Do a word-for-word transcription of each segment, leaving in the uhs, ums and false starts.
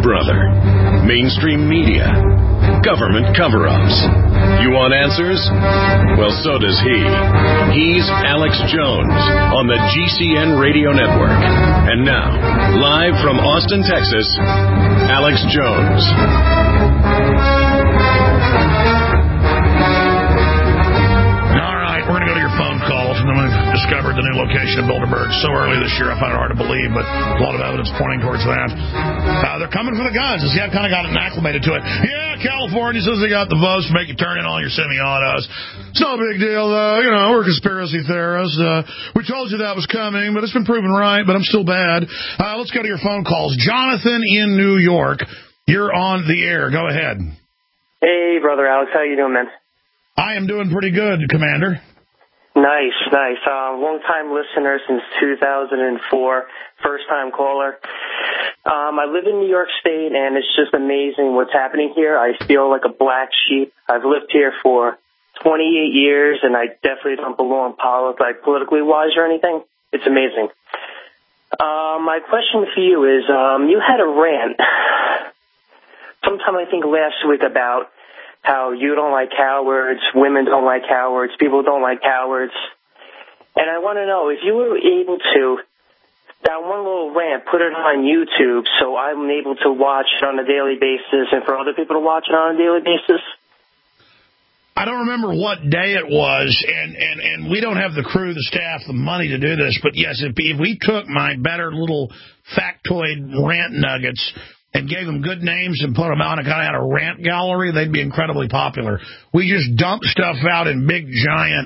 brother. Mainstream media. Government cover-ups. You want answers? Well, so does he. He's Alex Jones on the G C N Radio Network. And now, live from Austin, Texas, Alex Jones. All right, we're going to go to your phone calls, and then we've discovered the new location of Bilderberg so early this year, I find it hard to believe, but a lot of evidence pointing towards that. Uh, they're coming for the guns. See, I've kind of gotten acclimated to it. Yeah, California says they got the votes to make you turn in all your semi-autos. It's no big deal, though. You know, we're conspiracy theorists. Uh, we told you that was coming, but it's been proven right, but I'm still bad. Uh, let's go to your phone calls. Jonathan in New York, you're on the air. Go ahead. Hey, Brother Alex. How you doing, man? I am doing pretty good, Commander. Nice, nice. Uh, long-time listener since two thousand four, first-time caller. Um, I live in New York State, and it's just amazing what's happening here. I feel like a black sheep. I've lived here for twenty-eight years, and I definitely don't belong polit- like politically wise or anything. It's amazing. Uh, my question for you is, um, you had a rant sometime, I think, last week about how you don't like cowards, women don't like cowards, people don't like cowards. And I want to know, if you were able to, that one little rant, put it on YouTube so I'm able to watch it on a daily basis and for other people to watch it on a daily basis? I don't remember what day it was, and, and, and we don't have the crew, the staff, the money to do this, but yes, if, if we took my better little factoid rant nuggets and gave them good names and put them out and kind of had a rant gallery, they'd be incredibly popular. We just dump stuff out in big, giant...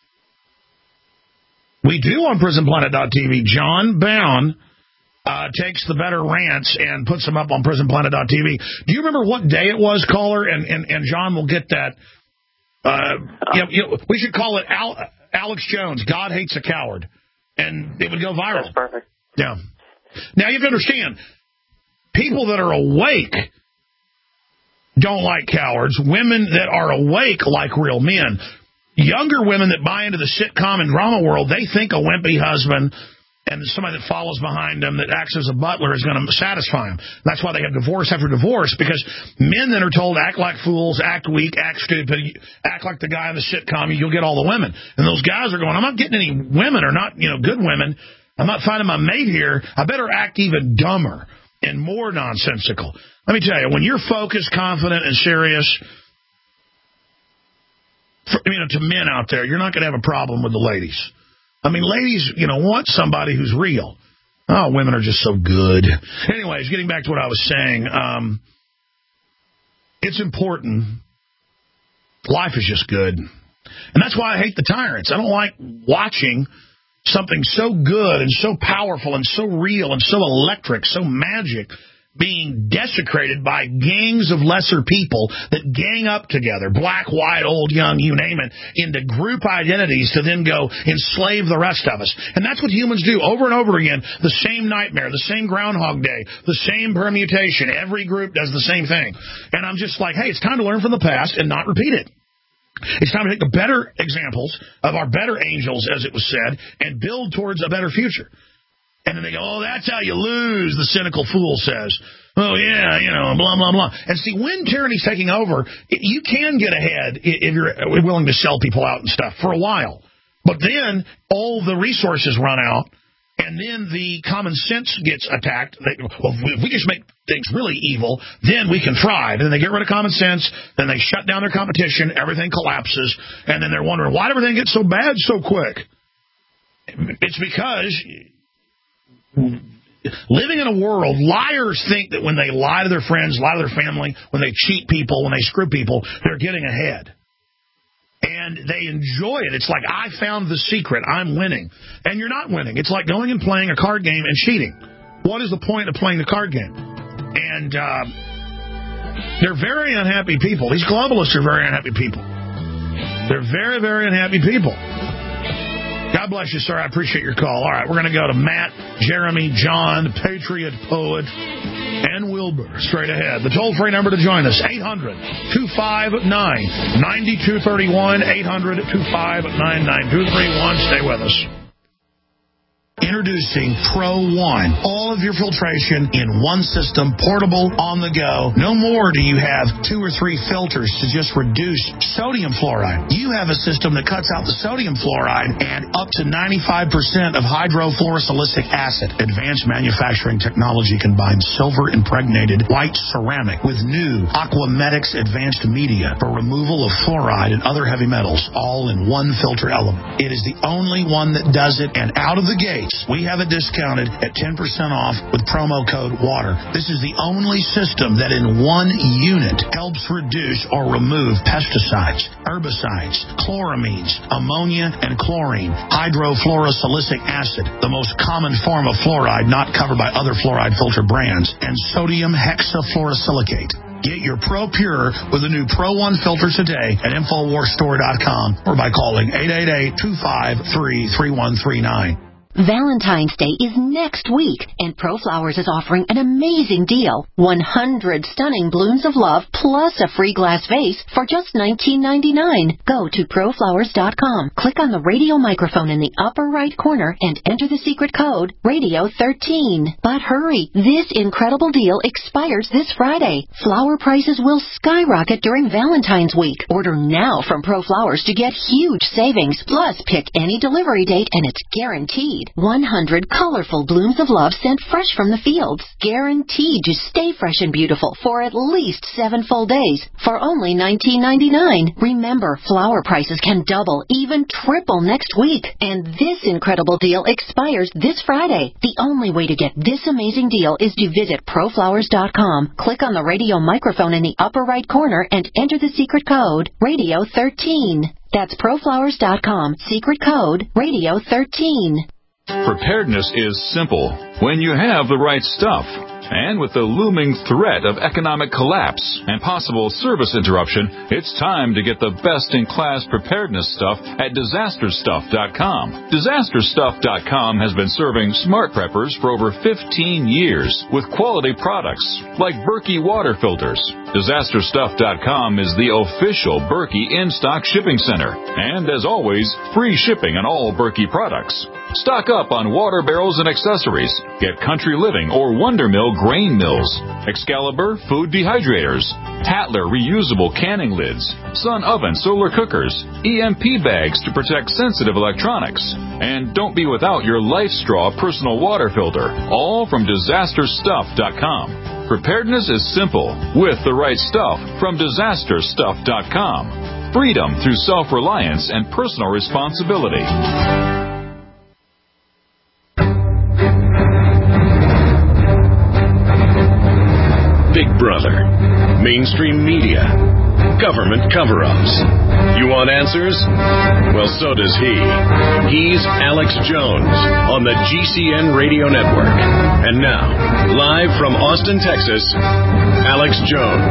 We do on prison planet dot T V. John Bound uh, takes the better rants and puts them up on prison planet dot T V. Do you remember what day it was, caller? And, and, and John will get that. Uh, you know, you know, we should call it Al- Alex Jones, God Hates a Coward. And it would go viral. That's perfect. Yeah. Now, you have to understand... People that are awake don't like cowards. Women that are awake like real men. Younger women that buy into the sitcom and drama world, they think a wimpy husband and somebody that follows behind them that acts as a butler is going to satisfy them. That's why they have divorce after divorce, because men that are told act like fools, act weak, act stupid, act like the guy in the sitcom, you'll get all the women. And those guys are going, I'm not getting any women or not, you know, good women. I'm not finding my mate here. I better act even dumber and more nonsensical. Let me tell you, when you're focused, confident, and serious, for, you know, to men out there, you're not going to have a problem with the ladies. I mean, ladies, you know, want somebody who's real. Oh, women are just so good. Anyways, getting back to what I was saying, um, it's important. Life is just good. And that's why I hate the tyrants. I don't like watching something so good and so powerful and so real and so electric, so magic, being desecrated by gangs of lesser people that gang up together, black, white, old, young, you name it, into group identities to then go enslave the rest of us. And that's what humans do over and over again. The same nightmare, the same Groundhog Day, the same permutation. Every group does the same thing. And I'm just like, hey, it's time to learn from the past and not repeat it. It's time to take the better examples of our better angels, as it was said, and build towards a better future. And then they go, oh, that's how you lose, the cynical fool says. Oh, yeah, you know, blah, blah, blah. And see, when tyranny's taking over, you can get ahead if you're willing to sell people out and stuff for a while. But then all the resources run out, and then the common sense gets attacked. They, well, if we just make things really evil, then we can thrive. And then they get rid of common sense, then they shut down their competition, everything collapses, and then they're wondering, why did everything get so bad so quick? It's because living in a world, liars think that when they lie to their friends, lie to their family, when they cheat people, when they screw people, they're getting ahead. And they enjoy it. It's like, I found the secret. I'm winning. And you're not winning. It's like going and playing a card game and cheating. What is the point of playing the card game? And uh, they're very unhappy people. These globalists are very unhappy people. They're very, very unhappy people. God bless you, sir. I appreciate your call. All right, we're going to go to Matt, Jeremy, John, the Patriot Poet, and Wilbur straight ahead. The toll-free number to join us, eight hundred, two five nine, nine two three one, eight hundred, two five nine, nine two three one. Stay with us. Introducing Pro One. All of your filtration in one system, portable, on the go. No more do you have two or three filters to just reduce sodium fluoride. You have a system that cuts out the sodium fluoride and up to ninety-five percent of hydrofluorosilicic acid. Advanced manufacturing technology combines silver-impregnated white ceramic with new Aquamedics advanced media for removal of fluoride and other heavy metals, all in one filter element. It is the only one that does it, and out of the gates, we have it discounted at ten percent off with promo code WATER. This is the only system that in one unit helps reduce or remove pesticides, herbicides, chloramines, ammonia, and chlorine, hydrofluorosilicic acid, the most common form of fluoride not covered by other fluoride filter brands, and sodium hexafluorosilicate. Get your Pro Pure with the new Pro One filter today at Infowars Store dot com or by calling eight eight eight, two five three, three one three nine. Valentine's Day is next week, and ProFlowers is offering an amazing deal. one hundred stunning blooms of love plus a free glass vase for just nineteen ninety-nine. Go to Pro Flowers dot com, click on the radio microphone in the upper right corner, and enter the secret code radio thirteen. But hurry, this incredible deal expires this Friday. Flower prices will skyrocket during Valentine's week. Order now from ProFlowers to get huge savings. Plus, pick any delivery date, and it's guaranteed. one hundred colorful blooms of love sent fresh from the fields. Guaranteed to stay fresh and beautiful for at least seven full days for only nineteen ninety-nine. Remember, flower prices can double, even triple next week. And this incredible deal expires this Friday. The only way to get this amazing deal is to visit Pro Flowers dot com. Click on the radio microphone in the upper right corner and enter the secret code radio thirteen. That's Pro Flowers dot com. Secret code radio thirteen. Preparedness is simple when you have the right stuff. And with the looming threat of economic collapse and possible service interruption, it's time to get the best-in-class preparedness stuff at disaster stuff dot com. disaster stuff dot com has been serving smart preppers for over fifteen years with quality products like Berkey water filters. disaster stuff dot com is the official Berkey in-stock shipping center. And as always, free shipping on all Berkey products. Stock up on water barrels and accessories. Get Country Living or Wonder Mill grain mills, Excalibur food dehydrators, Tatler reusable canning lids, Sun oven solar cookers, E M P bags to protect sensitive electronics. And don't be without your Life Straw personal water filter, all from disaster stuff dot com. Preparedness is simple with the right stuff from disaster stuff dot com. Freedom through self-reliance and personal responsibility. Big Brother, mainstream media, government cover-ups. You want answers? Well, so does he. He's Alex Jones on the G C N Radio Network. And now, live from Austin, Texas, Alex Jones.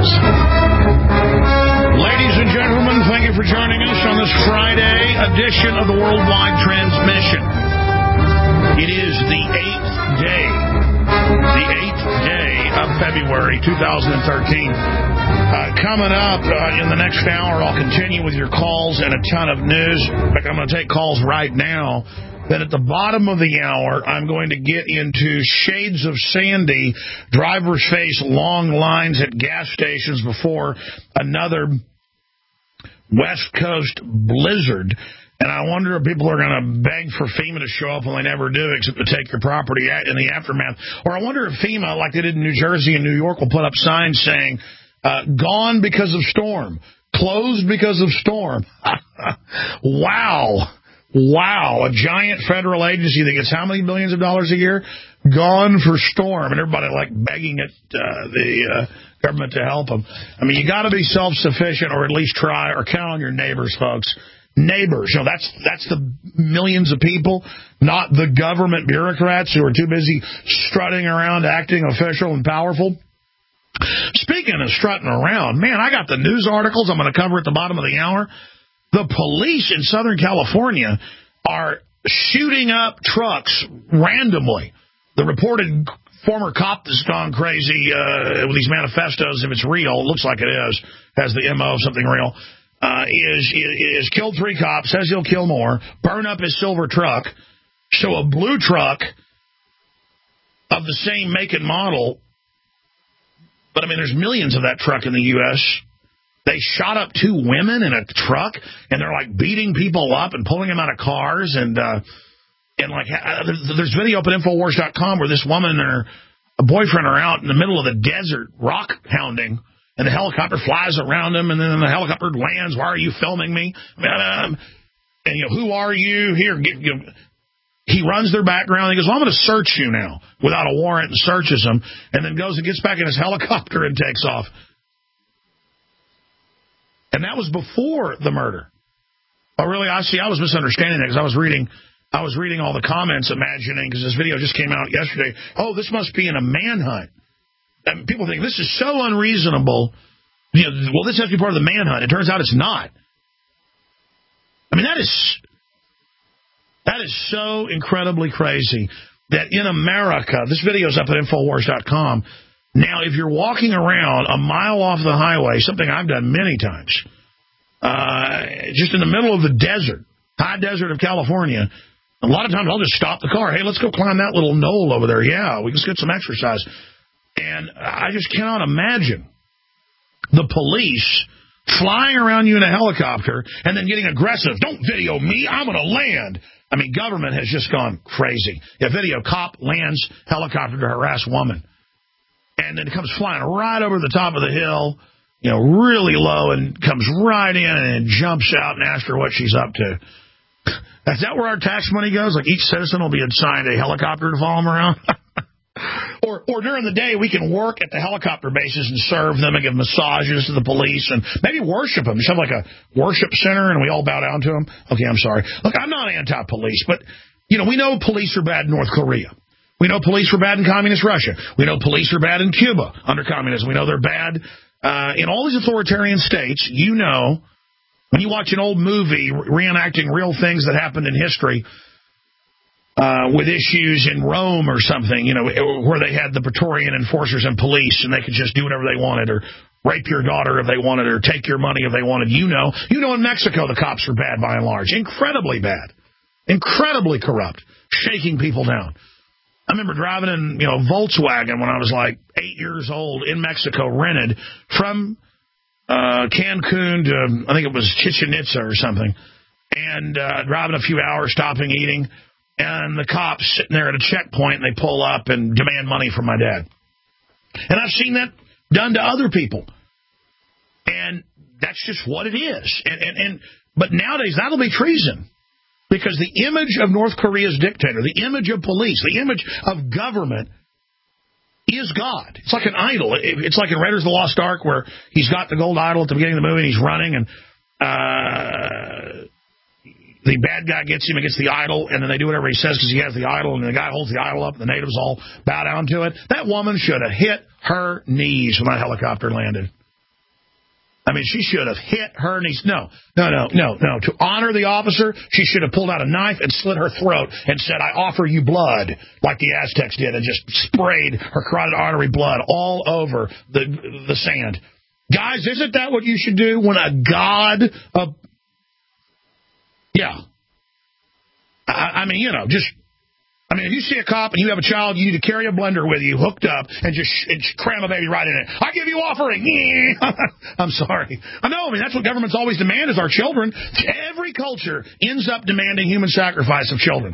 Ladies and gentlemen, thank you for joining us on this Friday edition of the Worldwide Transmission. It is the eighth day, the eighth day of February two thousand thirteen. Uh, coming up uh, in the next hour, I'll continue with your calls and a ton of news. In fact, I'm going to take calls right now. Then at the bottom of the hour, I'm going to get into Shades of Sandy. Drivers face long lines at gas stations before another West Coast blizzard. And I wonder if people are going to beg for FEMA to show up when they never do, except to take your property in the aftermath. Or I wonder if FEMA, like they did in New Jersey and New York, will put up signs saying, uh, gone because of storm, closed because of storm. Wow. Wow. A giant federal agency that gets how many billions of dollars a year? Gone for storm. And everybody like begging it, uh, the uh, government to help them. I mean, you got to be self-sufficient or at least try or count on your neighbors, folks. Neighbors, you know, that's that's the millions of people, not the government bureaucrats who are too busy strutting around, acting official and powerful. Speaking of strutting around, man, I got the news articles I'm going to cover at the bottom of the hour. The police in Southern California are shooting up trucks randomly. The reported former cop that's gone crazy uh, with these manifestos, if it's real, it looks like it is, has the M O of something real. Uh, is, is killed three cops, says he'll kill more, burn up his silver truck, So a blue truck of the same make and model, but I mean, there's millions of that truck in the U S They shot up two women in a truck, and they're like beating people up and pulling them out of cars. And uh, and like uh, there's video up at Infowars dot com where this woman and her boyfriend are out in the middle of the desert rock hounding, and the helicopter flies around them, and then the helicopter lands. Why are you filming me? Um, and you know, who are you? Here, get, you know, he runs their background. He goes, well, I'm going to search you now without a warrant, and searches them, and then goes and gets back in his helicopter and takes off. And that was before the murder. Oh, really? I see. I was misunderstanding that because I was reading, I was reading all the comments, imagining, because this video just came out yesterday. Oh, this must be in a manhunt. And people think this is so unreasonable. You know, well, this has to be part of the manhunt. It turns out it's not. I mean, that is that is so incredibly crazy that in America, this video is up at Infowars dot com. Now, if you're walking around a mile off the highway, something I've done many times, uh, just in the middle of the desert, high desert of California, a lot of times I'll just stop the car. Hey, let's go climb that little knoll over there. Yeah, we can get some exercise. And I just cannot imagine the police flying around you in a helicopter and then getting aggressive. Don't video me. I'm going to land. I mean, government has just gone crazy. A video cop lands helicopter to harass woman. And then it comes flying right over the top of the hill, you know, really low, and comes right in and jumps out and asks her what she's up to. Is that where our tax money goes? Like each citizen will be assigned a helicopter to follow them around? or or during the day, we can work at the helicopter bases and serve them and give massages to the police and maybe worship them. Just have like a worship center and we all bow down to them. Okay, I'm sorry. Look, I'm not anti-police, but, you know, we know police are bad in North Korea. We know police were bad in communist Russia. We know police are bad in Cuba under communism. We know they're bad uh, in all these authoritarian states. You know, when you watch an old movie reenacting real things that happened in history uh, with issues in Rome or something, you know, where they had the Praetorian enforcers and police and they could just do whatever they wanted or rape your daughter if they wanted or take your money if they wanted. You know, you know, in Mexico, the cops are bad by and large, incredibly bad, incredibly corrupt, shaking people down. I remember driving in, you know, Volkswagen when I was like eight years old in Mexico, rented from uh, Cancun to, I think it was Chichen Itza or something, and uh, driving a few hours, stopping, eating, and the cops sitting there at a checkpoint, and they pull up and demand money from my dad. And I've seen that done to other people. And that's just what it is. And, and, and but nowadays, that'll be treason. Because the image of North Korea's dictator, the image of police, the image of government is God. It's like an idol. It's like in Raiders of the Lost Ark where he's got the gold idol at the beginning of the movie and he's running and uh, the bad guy gets him against the idol and then they do whatever he says because he has the idol and the guy holds the idol up and the natives all bow down to it. That woman should have hit her knees when that helicopter landed. I mean, she should have hit her knees. No, no, no, no, no. To honor the officer, she should have pulled out a knife and slit her throat and said, I offer you blood, like the Aztecs did, and just sprayed her carotid artery blood all over the the sand. Guys, isn't that what you should do when a god of... Yeah. I, I mean, you know, just... I mean, if you see a cop and you have a child, you need to carry a blender with you, hooked up, and just, and just cram a baby right in it. I give you offering. I'm sorry. I know. I mean, that's what governments always demand is our children. Every culture ends up demanding human sacrifice of children.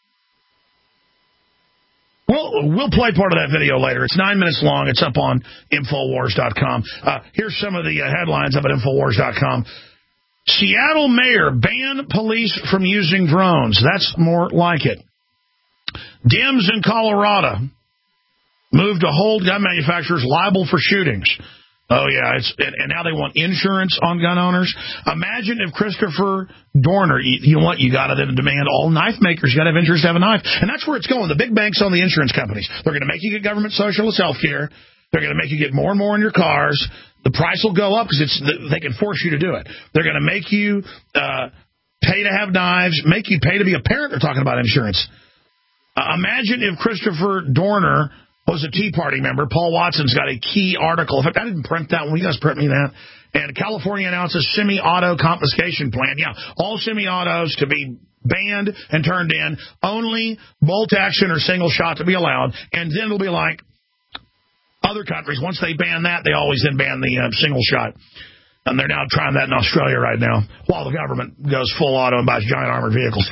Well, we'll play part of that video later. It's nine minutes long. It's up on Infowars dot com. Uh, here's some of the uh, headlines up at Infowars dot com. Seattle mayor banned police from using drones. That's more like it. Dems in Colorado moved to hold gun manufacturers liable for shootings. Oh, yeah, it's and, and now they want insurance on gun owners. Imagine if Christopher Dorner, you, you know what, you got to then demand all knife makers, you got to have insurance to have a knife. And that's where it's going. The big banks own the insurance companies. They're going to make you get government socialist health care. They're going to make you get more and more in your cars. The price will go up because it's they can force you to do it. They're going to make you uh, pay to have knives, make you pay to be a parent. They're talking about insurance. Uh, imagine if Christopher Dorner was a Tea Party member. Paul Watson's got a key article. In fact, I didn't print that one. You guys print me that. And California announces semi-auto confiscation plan. Yeah, all semi-autos to be banned and turned in, only bolt action or single shot to be allowed, and then it'll be like other countries. Once they ban that, they always then ban the uh, single shot. And they're now trying that in Australia right now, while the government goes full auto and buys giant armored vehicles.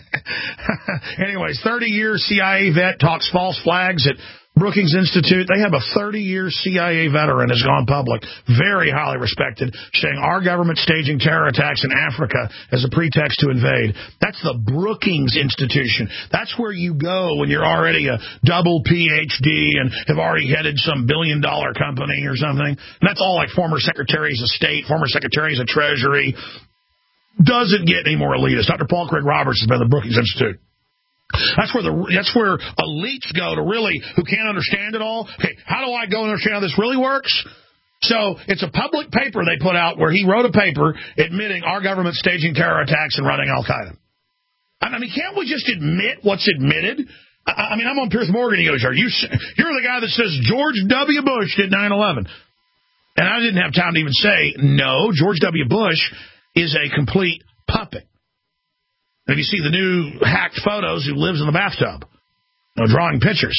Anyways, thirty-year C I A vet talks false flags at Brookings Institute. They have a thirty-year C I A veteran has gone public, very highly respected, saying our government staging terror attacks in Africa as a pretext to invade. That's the Brookings Institution. That's where you go when you're already a double P H D and have already headed some billion-dollar company or something. And that's all like former secretaries of state, former secretaries of treasury. Doesn't get any more elitist. Doctor Paul Craig Roberts has been at the Brookings Institute. That's where the that's where elites go to really, who can't understand it all. Okay, how do I go and understand how this really works? So it's a public paper they put out where he wrote a paper admitting our government staging terror attacks and running Al-Qaeda. I mean, can't we just admit what's admitted? I, I mean, I'm on Piers Morgan. He goes, Are you, you're the guy that says George W. Bush did nine eleven. And I didn't have time to even say, no, George W. Bush is a complete puppet. And if you see the new hacked photos, who lives in the bathtub, you know, drawing pictures.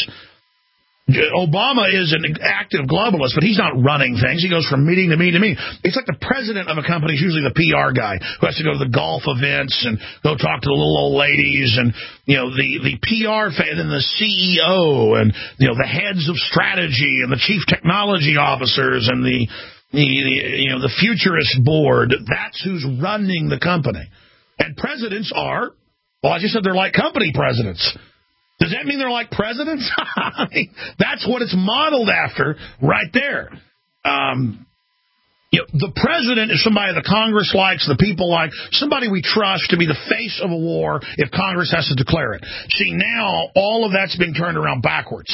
Obama is an active globalist, but he's not running things. He goes from meeting to meeting to meeting. It's like the president of a company is usually the P R guy who has to go to the golf events and go talk to the little old ladies, and you know the the P R and then the C E O and you know the heads of strategy and the chief technology officers and the the, the you know the futurist board. That's who's running the company. And presidents are, well, I just said they're like company presidents. Does that mean they're like presidents? I mean, that's what it's modeled after right there. Um, you know, the president is somebody the Congress likes, the people like, somebody we trust to be the face of a war if Congress has to declare it. See, now all of that's being turned around backwards.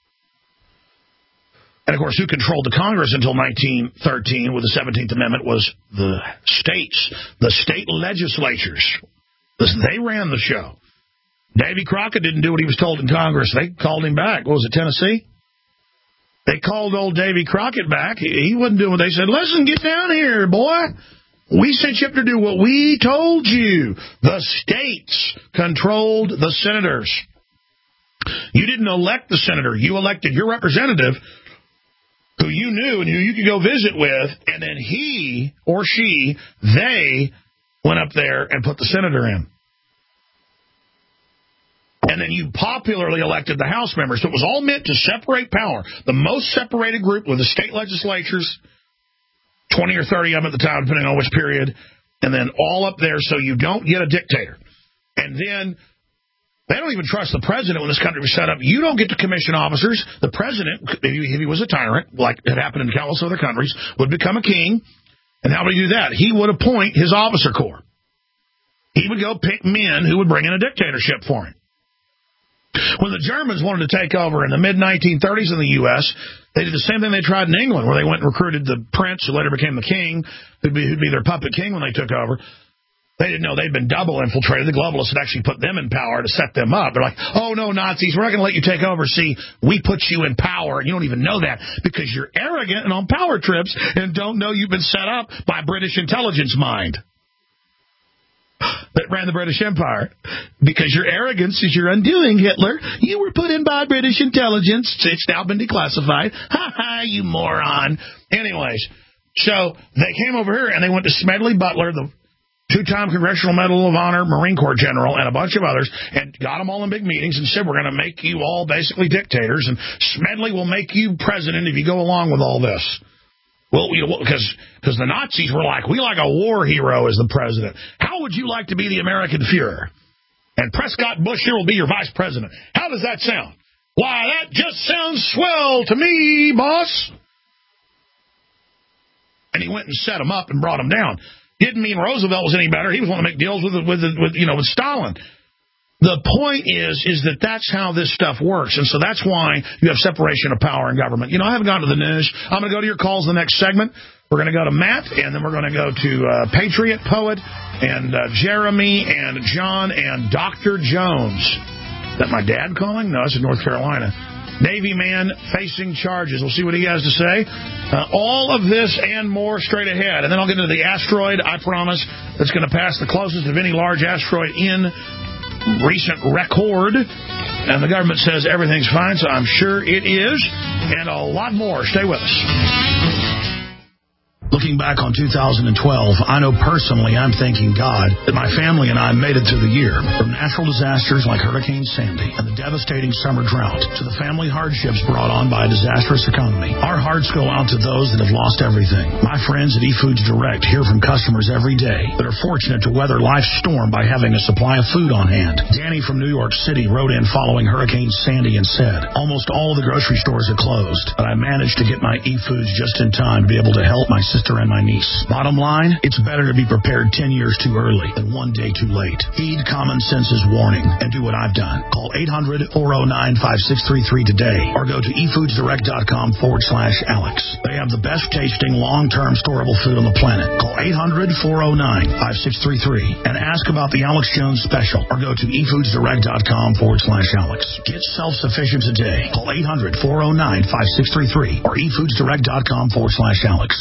And, of course, who controlled the Congress until nineteen thirteen with the seventeenth Amendment was the states, the state legislatures. They ran the show. Davy Crockett didn't do what he was told in Congress. They called him back. What was it, Tennessee? They called old Davy Crockett back. He wasn't doing what they said. Listen, get down here, boy. We sent you up to do what we told you. The states controlled the senators. You didn't elect the senator. You elected your representative, who you knew and who you could go visit with, and then he or she, they went up there and put the senator in. And then you popularly elected the House members. So it was all meant to separate power. The most separated group were the state legislatures, twenty or thirty of them at the time, depending on which period, and then all up there so you don't get a dictator. And then they don't even trust the president when this country was set up. You don't get to commission officers. The president, if he was a tyrant, like it happened in countless other countries, would become a king. And how would he do that? He would appoint his officer corps. He would go pick men who would bring in a dictatorship for him. When the Germans wanted to take over in the mid nineteen thirties in the U S, they did the same thing they tried in England, where they went and recruited the prince, who later became the king, who'd be, who'd be their puppet king when they took over. They didn't know they'd been double infiltrated. The globalists had actually put them in power to set them up. They're like, oh, no, Nazis, we're not going to let you take over. See, we put you in power, and you don't even know that because you're arrogant and on power trips and don't know you've been set up by British intelligence mind that ran the British Empire. Because your arrogance is your undoing, Hitler. You were put in by British intelligence. It's now been declassified. Ha ha, you moron. Anyways, so they came over here and they went to Smedley Butler, the two-time Congressional Medal of Honor Marine Corps general, and a bunch of others, and got them all in big meetings and said, we're going to make you all basically dictators, and Smedley will make you president if you go along with all this. Well, you know, because because the Nazis were like, we like a war hero as the president. How would you like to be the American Fuhrer? And Prescott Bush here will be your vice president. How does that sound? Why, that just sounds swell to me, boss. And he went and set him up and brought him down. Didn't mean Roosevelt was any better. He was wanting to make deals with, with, with, you know, with Stalin. The point is, is that that's how this stuff works. And so that's why you have separation of power in government. You know, I haven't gone to the news. I'm going to go to your calls the next segment. We're going to go to Matt, and then we're going to go to uh, Patriot Poet and uh, Jeremy and John and Doctor Jones. Is that my dad calling? No, it's in North Carolina. Navy man facing charges. We'll see what he has to say. Uh, all of this and more straight ahead. And then I'll get into the asteroid, I promise, that's going to pass the closest of any large asteroid in recent record. And the government says everything's fine, so I'm sure it is. And a lot more. Stay with us. Looking back on two thousand twelve, I know personally I'm thanking God that my family and I made it through the year. From natural disasters like Hurricane Sandy and the devastating summer drought to the family hardships brought on by a disastrous economy, our hearts go out to those that have lost everything. My friends at eFoods Direct hear from customers every day that are fortunate to weather life's storm by having a supply of food on hand. Danny from New York City wrote in following Hurricane Sandy and said, almost all the grocery stores are closed, but I managed to get my eFoods just in time to be able to help my sister and my niece. Bottom line, it's better to be prepared ten years too early than one day too late. Heed common sense's warning and do what I've done. Call eight hundred, four oh nine, five six three three today or go to efoodsdirect.com forward slash Alex. They have the best tasting long-term storable food on the planet. Call eight hundred, four oh nine, five six three three and ask about the Alex Jones special or go to efoodsdirect.com forward slash Alex. Get self-sufficient today. Call eight hundred, four oh nine, five six three three or efoodsdirect.com forward slash Alex.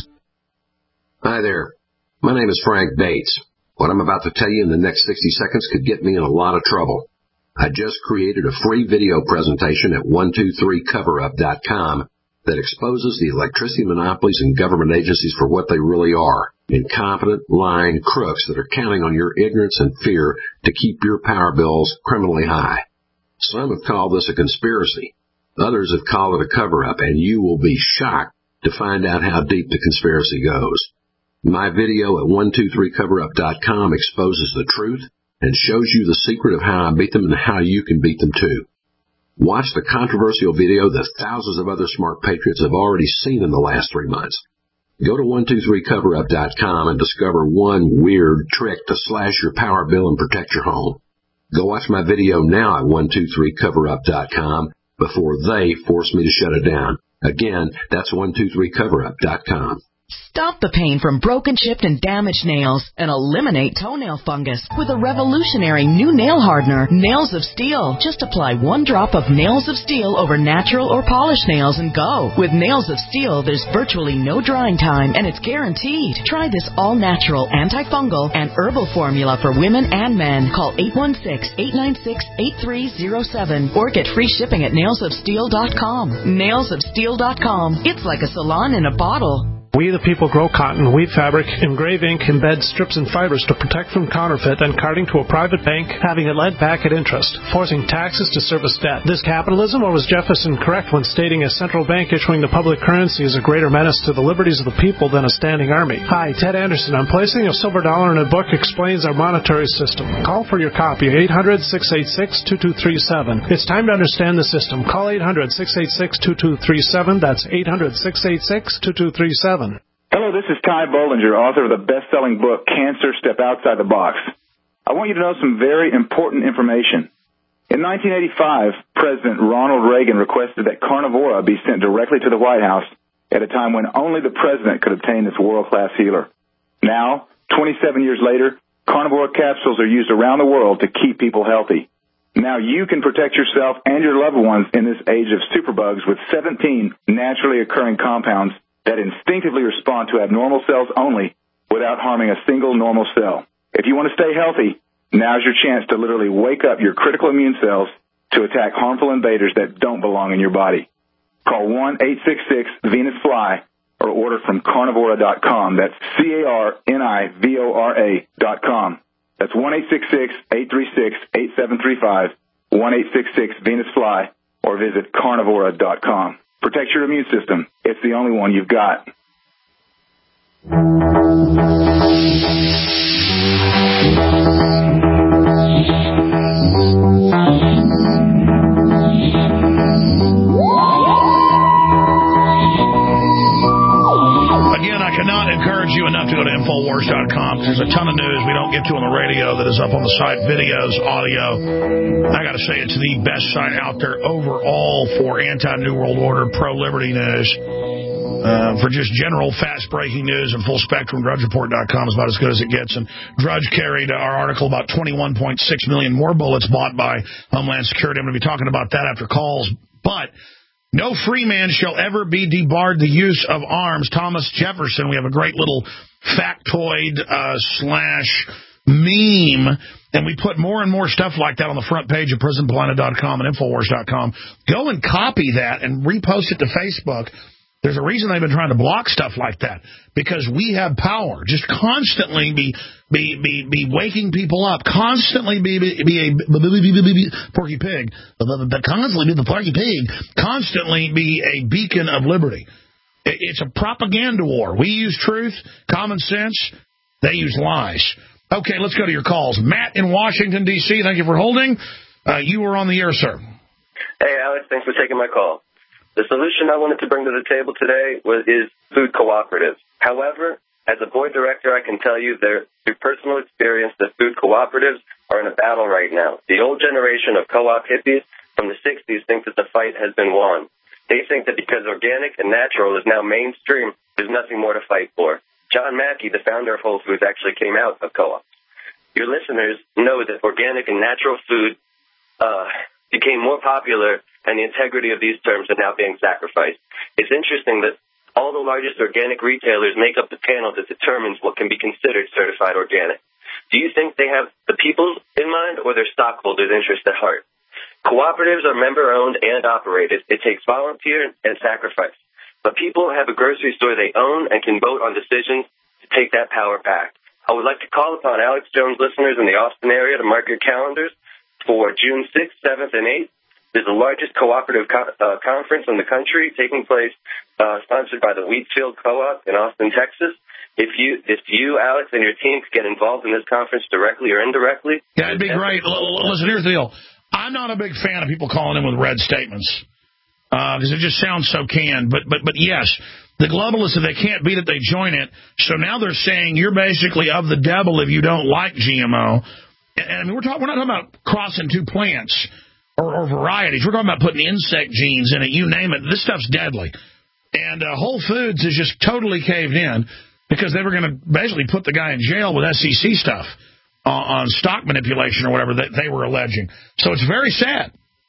Hi there. My name is Frank Bates. What I'm about to tell you in the next sixty seconds could get me in a lot of trouble. I just created a free video presentation at one two three cover up dot com that exposes the electricity monopolies and government agencies for what they really are, incompetent, lying crooks that are counting on your ignorance and fear to keep your power bills criminally high. Some have called this a conspiracy. Others have called it a cover-up, and you will be shocked to find out how deep the conspiracy goes. My video at one two three cover up dot com exposes the truth and shows you the secret of how I beat them and how you can beat them too. Watch the controversial video that thousands of other smart patriots have already seen in the last three months. Go to one two three cover up dot com and discover one weird trick to slash your power bill and protect your home. Go watch my video now at one two three cover up dot com before they force me to shut it down. Again, that's one two three cover up dot com. Stop the pain from broken, chipped, and damaged nails and eliminate toenail fungus with a revolutionary new nail hardener, Nails of Steel. Just apply one drop of Nails of Steel over natural or polished nails and go. With Nails of Steel, there's virtually no drying time, and it's guaranteed. Try this all-natural, antifungal, and herbal formula for women and men. Call eight one six, eight nine six, eight three zero seven or get free shipping at nails of steel dot com. nails of steel dot com. It's like a salon in a bottle. We the people grow cotton, weave fabric, engrave ink, embed strips and fibers to protect from counterfeit and carting to a private bank, having it lent back at interest, forcing taxes to service debt. This capitalism, or was Jefferson correct when stating a central bank issuing the public currency is a greater menace to the liberties of the people than a standing army? Hi, Ted Anderson. I'm placing a silver dollar in a book explains our monetary system. Call for your copy, eight hundred, six eight six, two two three seven. It's time to understand the system. Call eight hundred, six eight six, two two three seven. That's eight hundred, six eight six, two two three seven. Hello, this is Ty Bollinger, author of the best-selling book, Cancer, Step Outside the Box. I want you to know some very important information. In nineteen eighty-five, President Ronald Reagan requested that Carnivora be sent directly to the White House at a time when only the president could obtain this world-class healer. Now, twenty-seven years later, Carnivora capsules are used around the world to keep people healthy. Now you can protect yourself and your loved ones in this age of superbugs with seventeen naturally occurring compounds that instinctively respond to abnormal cells only without harming a single normal cell. If you want to stay healthy, now's your chance to literally wake up your critical immune cells to attack harmful invaders that don't belong in your body. Call one eight six six Venus Fly or order from carnivora dot com. That's C A R N I V O R A dot com. That's one eight six six, eight three six, eight seven three five, one eight six six Venus Fly, or visit carnivora dot com. Protect your immune system. It's the only one you've got. Again, I cannot encourage you enough to go to Infowars dot com. There's a ton of news we don't get to on the radio that is up on the site, videos, audio. I got to say, it's the best site out there overall for anti-New World Order, pro-liberty news. Uh, for just general fast-breaking news and full-spectrum, Drudge Report dot com is about as good as it gets. And Drudge carried our article about twenty-one point six million more bullets bought by Homeland Security. I'm going to be talking about that after calls. But No free man shall ever be debarred the use of arms. Thomas Jefferson. We have a great little factoid uh, slash meme, and we put more and more stuff like that on the front page of prison planet dot com and infowars dot com. Go and copy that and repost it to Facebook. There's a reason they've been trying to block stuff like that, because we have power. Just constantly be be be, be waking people up. Constantly be be, be a be, porky pig. Constantly be the porky pig. Constantly be a beacon of liberty. It's a propaganda war. We use truth, common sense. They use lies. Okay, let's go to your calls. Matt in Washington, D C, thank you for holding. Uh, you were on the air, sir. Hey, Alex, thanks for taking my call. The solution I wanted to bring to the table today was, is food cooperatives. However, as a board director, I can tell you that through personal experience, the food cooperatives are in a battle right now. The old generation of co-op hippies from the sixties think that the fight has been won. They think that because organic and natural is now mainstream, there's nothing more to fight for. John Mackey, the founder of Whole Foods, actually came out of co-ops. Your listeners know that organic and natural food uh, became more popular, and the integrity of these terms are now being sacrificed. It's interesting that all the largest organic retailers make up the panel that determines what can be considered certified organic. Do you think they have the people in mind or their stockholders' interest at heart? Cooperatives are member-owned and operated. It takes volunteer and sacrifice. But people have a grocery store they own and can vote on decisions to take that power back. I would like to call upon Alex Jones listeners in the Austin area to mark your calendars for June sixth, seventh, and eighth. There's the largest cooperative co- uh, conference in the country taking place, uh, sponsored by the Wheatfield Co-op in Austin, Texas. If you, if you, Alex, and your team could get involved in this conference directly or indirectly. Yeah, it'd be great. L- listen, here's the deal. I'm not a big fan of people calling in with red statements because uh, it just sounds so canned. But, but, but yes, the globalists, if they can't beat it, they join it. So now they're saying you're basically of the devil if you don't like G M O. And, and I mean, we're, talk, we're not talking about crossing two plants or, or varieties. We're talking about putting insect genes in it. You name it. This stuff's deadly. And uh, Whole Foods is just totally caved in because they were going to basically put the guy in jail with S E C stuff on, on stock manipulation or whatever that they were alleging. So it's very sad.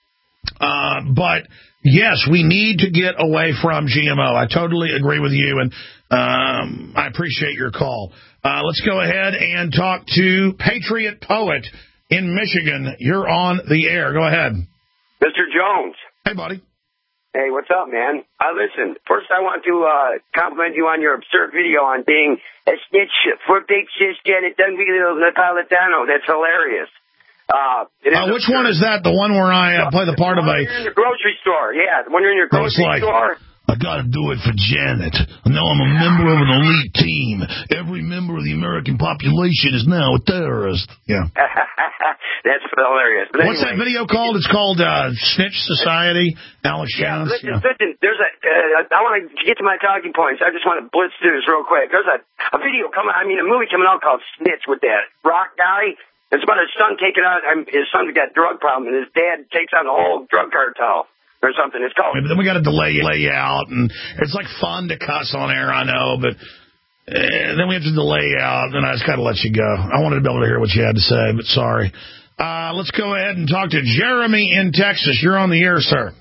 Uh, but, yes, we need to get away from G M O. I totally agree with you, and um, I appreciate your call. Uh, let's go ahead and talk to Patriot Poet in Michigan. You're on the air. Go ahead. Mister Jones. Hey, buddy. Hey, what's up, man? I uh, listen, first I want to uh, compliment you on your absurd video on being a snitch for big sis Janet Dunville Napolitano. That's hilarious. Uh, uh, which one is that? The one where I uh, play the part of a... You're in the grocery store, yeah. When you're in your grocery like, store... I got to do it for Janet. Now I'm a member of an elite team. Every member of the American population is now a terrorist. Yeah. That's hilarious. But What's anyway, that video called? It's called uh, Snitch Society. Alex yeah, Jones. listen, Yeah. listen, there's a, uh, I want to get to my talking points. I just want to blitz through this real quick. There's a, a video coming, I mean, a movie coming out called Snitch with that rock guy. It's about his son taking out, um, his son's got a drug problem, and his dad takes on the whole drug cartel. Or something. It's called. But then we got to delay lay out, and it's like fun to cuss on air, I know, but uh, then we have to delay out, and I just got to let you go. I wanted to be able to hear what you had to say, but sorry. Uh, let's go ahead and talk to Jeremy in Texas. You're on the air, sir.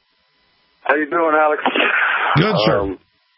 How you doing, Alex? Good, sir. Um,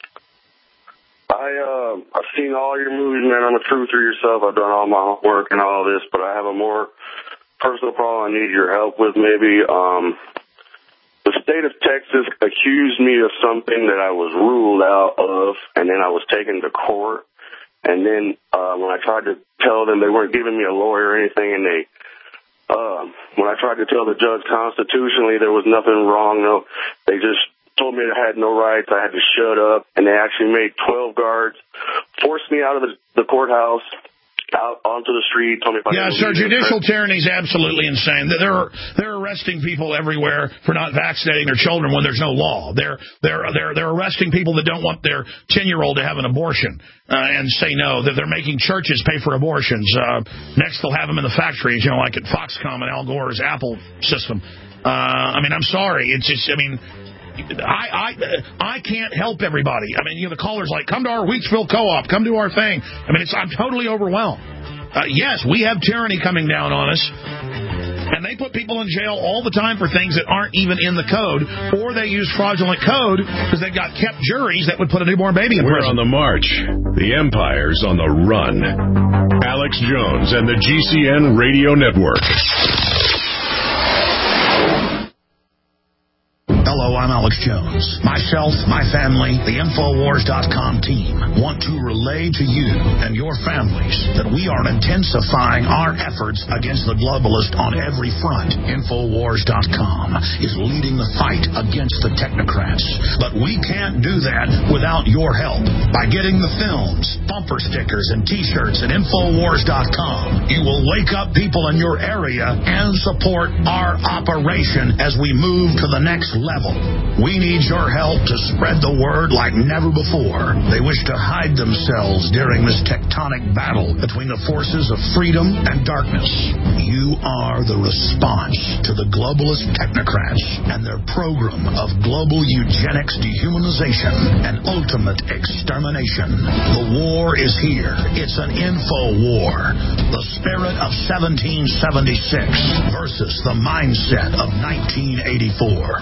I, uh, I've seen all your movies, man. I'm a truther yourself. I've done all my work and all this, but I have a more personal problem I need your help with, maybe. Um... The state of Texas accused me of something that I was ruled out of, and then I was taken to court. And then uh, when I tried to tell them, they weren't giving me a lawyer or anything, and they, uh, when I tried to tell the judge constitutionally there was nothing wrong, no, they just told me I had no rights, I had to shut up, and they actually made twelve guards, forced me out of the, the courthouse, out onto the street. Told me if I yeah, sir, judicial tyranny is absolutely insane. They're they're arresting people everywhere for not vaccinating their children when there's no law. They're they're they're they're arresting people that don't want their ten-year-old to have an abortion uh, and say no. That they're making churches pay for abortions. Uh, next, they'll have them in the factories, you know, like at Foxconn and Al Gore's Apple system. Uh, I mean, I'm sorry. It's just, I mean. I, I I can't help everybody. I mean, you know, the caller's like, come to our Wheatsville Co-op, come do our thing. I mean, it's I'm totally overwhelmed. Uh, yes, we have tyranny coming down on us, And they put people in jail all the time for things that aren't even in the code, or they use fraudulent code because they've got kept juries that would put a newborn baby in We're prison. on the march. The empire's on the run. Alex Jones and the G C N Radio Network. Hello, I'm Alex Jones. Myself, my family, the Infowars dot com team want to relay to you and your families that we are intensifying our efforts against the globalist on every front. Infowars dot com is leading the fight against the technocrats. But we can't do that without your help. By getting the films, bumper stickers, and T-shirts at Infowars dot com, you will wake up people in your area and support our operation as we move to the next level. We need your help to spread the word like never before. They wish to hide themselves during this tectonic battle between the forces of freedom and darkness. You are the response to the globalist technocrats and their program of global eugenics, dehumanization, and ultimate extermination. The war is here. It's an info war. The spirit of seventeen seventy-six versus the mindset of nineteen eighty-four.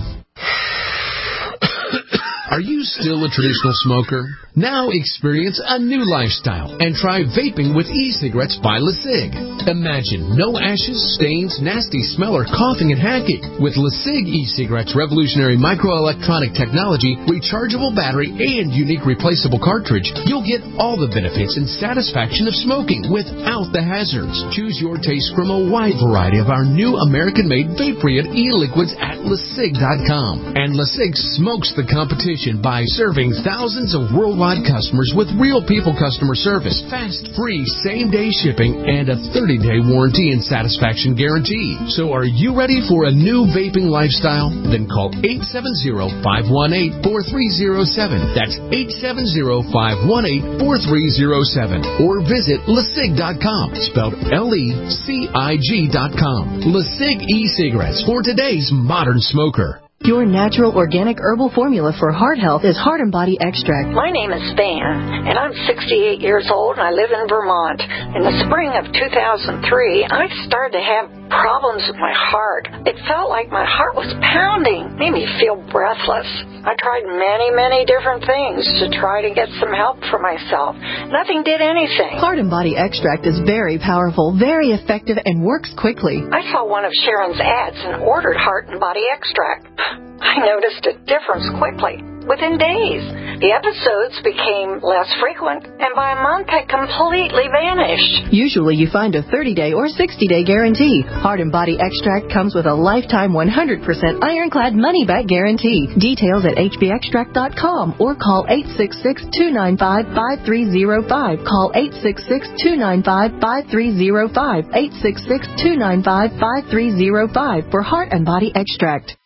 Are you still a traditional smoker? Now experience a new lifestyle and try vaping with e-cigarettes by LeSig. Imagine no ashes, stains, nasty smell, or coughing and hacking. With LeSig e-cigarettes' revolutionary microelectronic technology, rechargeable battery, and unique replaceable cartridge, you'll get all the benefits and satisfaction of smoking without the hazards. Choose your taste from a wide variety of our new American-made vape-free e-liquids at LeSig dot com. And LeSig smokes the competition by serving thousands of worldwide customers with real people customer service, fast, free, same-day shipping, and a thirty-day warranty and satisfaction guarantee. So are you ready for a new vaping lifestyle? Then call eight seven zero, five one eight, four three zero seven. That's eight seven zero, five one eight, four three zero seven. Or visit LeSig dot com, spelled L E C I G dot com. LeSig e-cigarettes for today's modern smoker. Your natural organic herbal formula for heart health is Heart and Body Extract. My name is Van, and I'm sixty-eight years old, and I live in Vermont. In the spring of two thousand three, I started to have problems with my heart. It felt like my heart was pounding, made me feel breathless. I tried many, many different things to try to get some help for myself. Nothing did anything. Heart and Body Extract is very powerful, very effective, and works quickly. I saw one of Sharon's ads and ordered Heart and Body Extract. I noticed a difference quickly, within days. The episodes became less frequent, and by a month had completely vanished. Usually you find a thirty-day or sixty-day guarantee. Heart and Body Extract comes with a lifetime one hundred percent ironclad money-back guarantee. Details at H B extract dot com or call eight six six, two nine five, five three zero five. Call eight six six, two nine five, five three zero five. eight six six, two nine five, five three zero five for Heart and Body Extract.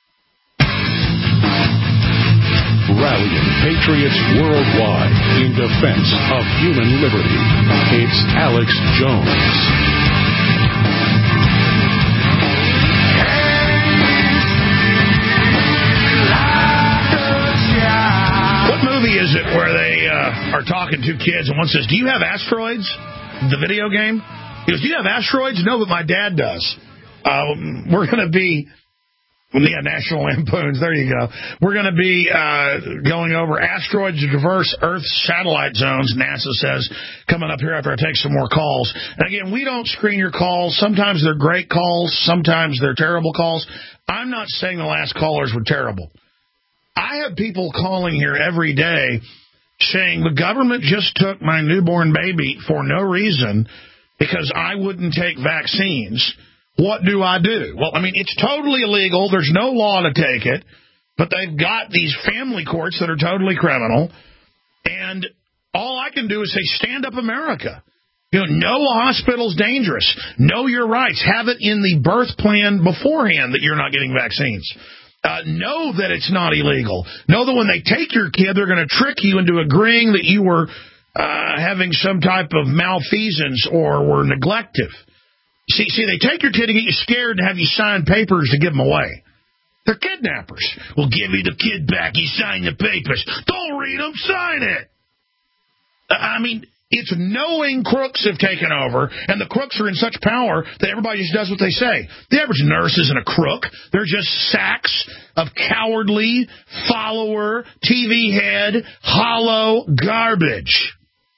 Rallying patriots worldwide in defense of human liberty. It's Alex Jones. What movie is it where they uh, are talking to kids and one says, "Do you have asteroids?" The video game? He goes, "Do you have asteroids?" "No, but my dad does." Um, we're going to be... Yeah, National Lampoons. There you go. We're going to be uh, going over asteroids to traverse Earth's satellite zones, NASA says, coming up here after I take some more calls. And again, we don't screen your calls. Sometimes they're great calls. Sometimes they're terrible calls. I'm not saying the last callers were terrible. I have people calling here every day saying the government just took my newborn baby for no reason because I wouldn't take vaccines. What do I do? Well, I mean, it's totally illegal. There's no law to take it. But they've got these family courts that are totally criminal. And all I can do is say, stand up America. You know, no hospital's dangerous. Know your rights. Have it in the birth plan beforehand that you're not getting vaccines. Uh, know that it's not illegal. Know that when they take your kid, they're going to trick you into agreeing that you were uh, having some type of malfeasance or were neglective. See, see, they take your kid to get you scared and have you sign papers to give them away. They're kidnappers. We'll give you the kid back. You sign the papers. Don't read them. Sign it. I mean, It's knowing crooks have taken over, and the crooks are in such power that everybody just does what they say. The average nurse isn't a crook. They're just sacks of cowardly, follower, T V head, hollow garbage.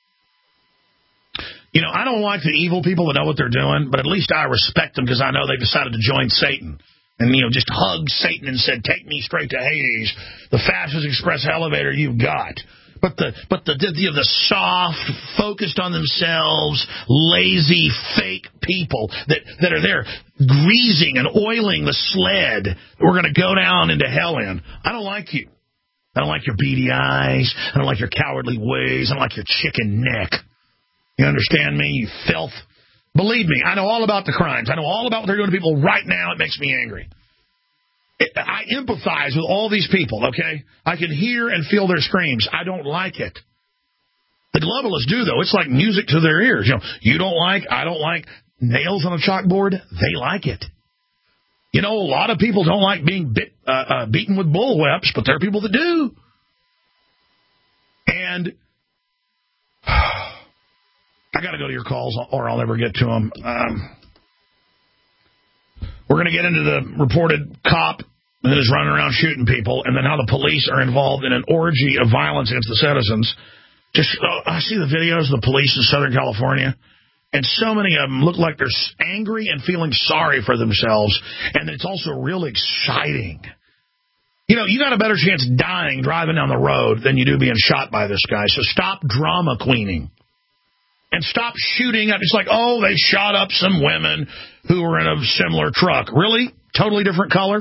You know, I don't like the evil people that know what they're doing, but at least I respect them because I know they decided to join Satan. And, you know, just hugged Satan and said, take me straight to Hades, the fastest express elevator you've got. But the but the the, the soft, focused on themselves, lazy, fake people that, that are there greasing and oiling the sled we're going to go down into hell in. I don't like you. I don't like your beady eyes. I don't like your cowardly ways. I don't like your chicken neck. You understand me, you filth? Believe me, I know all about the crimes. I know all about what they're doing to people right now. It makes me angry. I empathize with all these people, okay? I can hear and feel their screams. I don't like it. The globalists do, though. It's like music to their ears. You know, you don't like, I don't like nails on a chalkboard. They like it. You know, a lot of people don't like being bit, uh, uh, beaten with bullwhips, but there are people that do. And I got to go to your calls, or I'll never get to them. Um, we're going to get into the reported cop that is running around shooting people, and then how the police are involved in an orgy of violence against the citizens. Just, oh, I see the videos of the police in Southern California, and so many of them look like they're angry and feeling sorry for themselves, and it's also really exciting. You know, you got a better chance dying driving down the road than you do being shot by this guy, so stop drama queening. And stop shooting up. It's like, oh, they shot up some women who were in a similar truck. Really? Totally different color?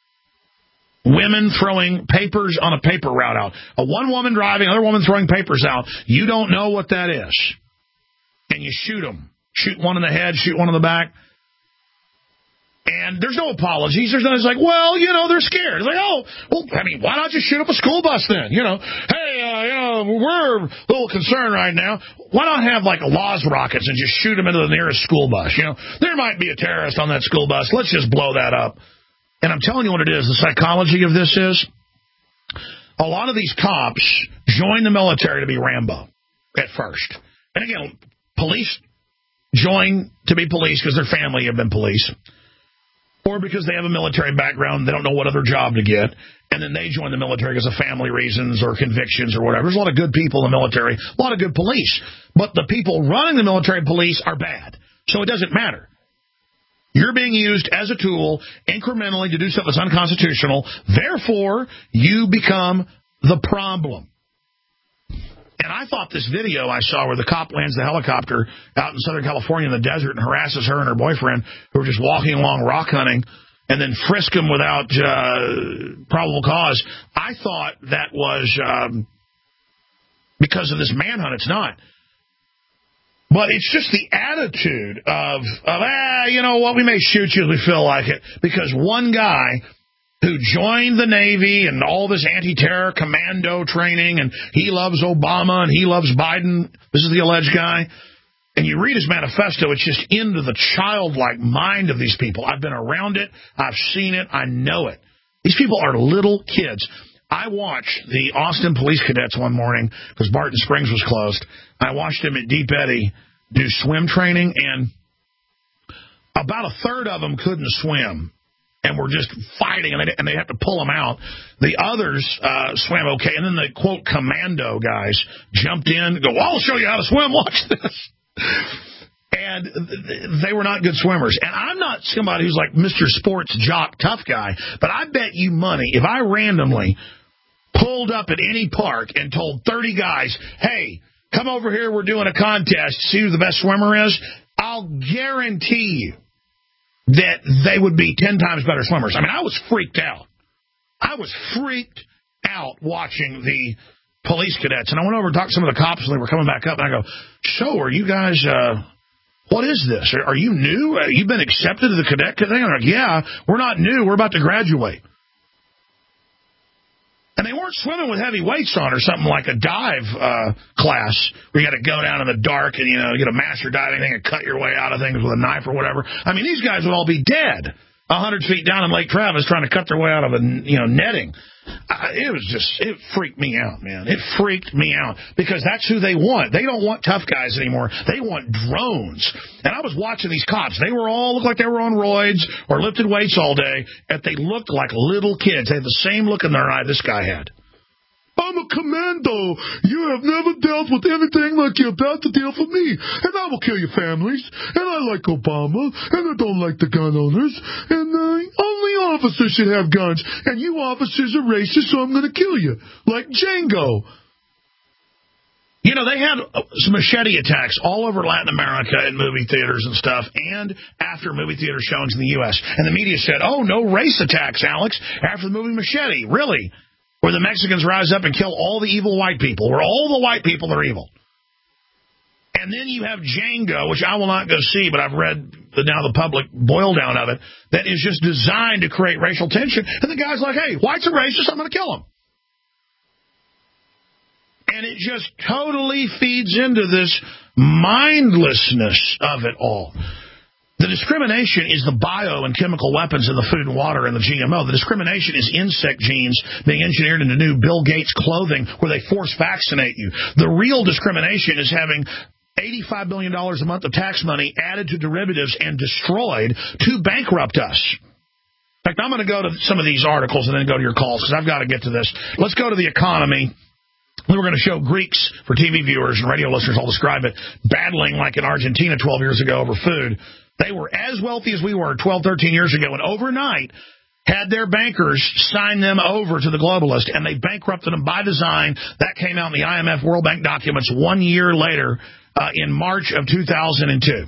Women throwing papers on a paper route out. A one woman driving, another woman throwing papers out. You don't know what that is. And you shoot them. Shoot one in the head, shoot one in the back. And there's no apologies. There's nothing. It's like, well, you know, they're scared. It's like, oh, well, I mean, why not just shoot up a school bus then? You know, hey, uh, you know, we're a little concerned right now. Why not have, like, Loz rockets and just shoot them into the nearest school bus? You know, there might be a terrorist on that school bus. Let's just blow that up. And I'm telling you what it is. The psychology of this is a lot of these cops join the military to be Rambo at first. And, again, police join to be police because their family have been police. Or because they have a military background, they don't know what other job to get, and then they join the military because of family reasons or convictions or whatever. There's a lot of good people in the military, a lot of good police, but the people running the military police are bad, so it doesn't matter. You're being used as a tool incrementally to do stuff that's unconstitutional, therefore you become the problem. And I thought this video I saw where the cop lands the helicopter out in Southern California in the desert and harasses her and her boyfriend who are just walking along rock hunting and then frisk them without uh, probable cause. I thought that was um, because of this manhunt. It's not. But it's just the attitude of, of, ah, you know what, we may shoot you if we feel like it. Because one guy who joined the Navy and all this anti-terror commando training, and he loves Obama and he loves Biden. This is the alleged guy. And you read his manifesto, it's just into the childlike mind of these people. I've been around it. I've seen it. I know it. These people are little kids. I watched the Austin Police Cadets one morning because Barton Springs was closed. I watched them at Deep Eddy do swim training, and about a third of them couldn't swim. And were just fighting, and they, and they have to pull them out. The others uh, swam okay, and then the, quote, commando guys jumped in, go, I'll show you how to swim, watch this. And th- they were not good swimmers. And I'm not somebody who's like Mister Sports jock tough guy, but I bet you money, if I randomly pulled up at any park and told thirty guys, hey, come over here, we're doing a contest, see who the best swimmer is, I'll guarantee you that they would be ten times better swimmers. I mean, I was freaked out. I was freaked out watching the police cadets. And I went over and talked to some of the cops when they were coming back up, and I go, so are you guys, uh, what is this? Are, are you new? Uh, you've been accepted to the cadet thing? I'm like, yeah, we're not new. We're about to graduate. And they weren't swimming with heavy weights on or something like a dive uh, class where you got to go down in the dark and, you know, get a master diving thing and cut your way out of things with a knife or whatever. I mean, these guys would all be dead. one hundred feet down in Lake Travis trying to cut their way out of a, you know, netting. Uh, it was just, it freaked me out, man. It freaked me out because that's who they want. They don't want tough guys anymore. They want drones. And I was watching these cops. They were all, looked like they were on roids or lifted weights all day, and they looked like little kids. They had the same look in their eye this guy had. I'm a commando. You have never dealt with anything like you're about to deal for me. And I will kill your families. And I like Obama. And I don't like the gun owners. And uh, only officers should have guns. And you officers are racist, so I'm going to kill you. Like Django. You know, they had some machete attacks all over Latin America in movie theaters and stuff, and after movie theater showings in the U S And the media said, oh, no race attacks, Alex, after the movie Machete. Really? Where the Mexicans rise up and kill all the evil white people, where all the white people are evil. And then you have Django, which I will not go see, but I've read the, now the public boil down of it, that is just designed to create racial tension. And the guy's like, hey, whites are racist, I'm going to kill them. And it just totally feeds into this mindlessness of it all. The discrimination is the bio and chemical weapons in the food and water and the G M O. The discrimination is insect genes being engineered into new Bill Gates clothing where they force vaccinate you. The real discrimination is having eighty-five billion dollars a month of tax money added to derivatives and destroyed to bankrupt us. In fact, I'm going to go to some of these articles and then go to your calls because I've got to get to this. Let's go to the economy. Then we're going to show Greeks for T V viewers and radio listeners. I'll describe it battling like in Argentina twelve years ago over food. They were as wealthy as we were twelve, thirteen years ago, and overnight had their bankers sign them over to the globalists, and they bankrupted them by design. That came out in the I M F World Bank documents one year later uh, in March of two thousand two.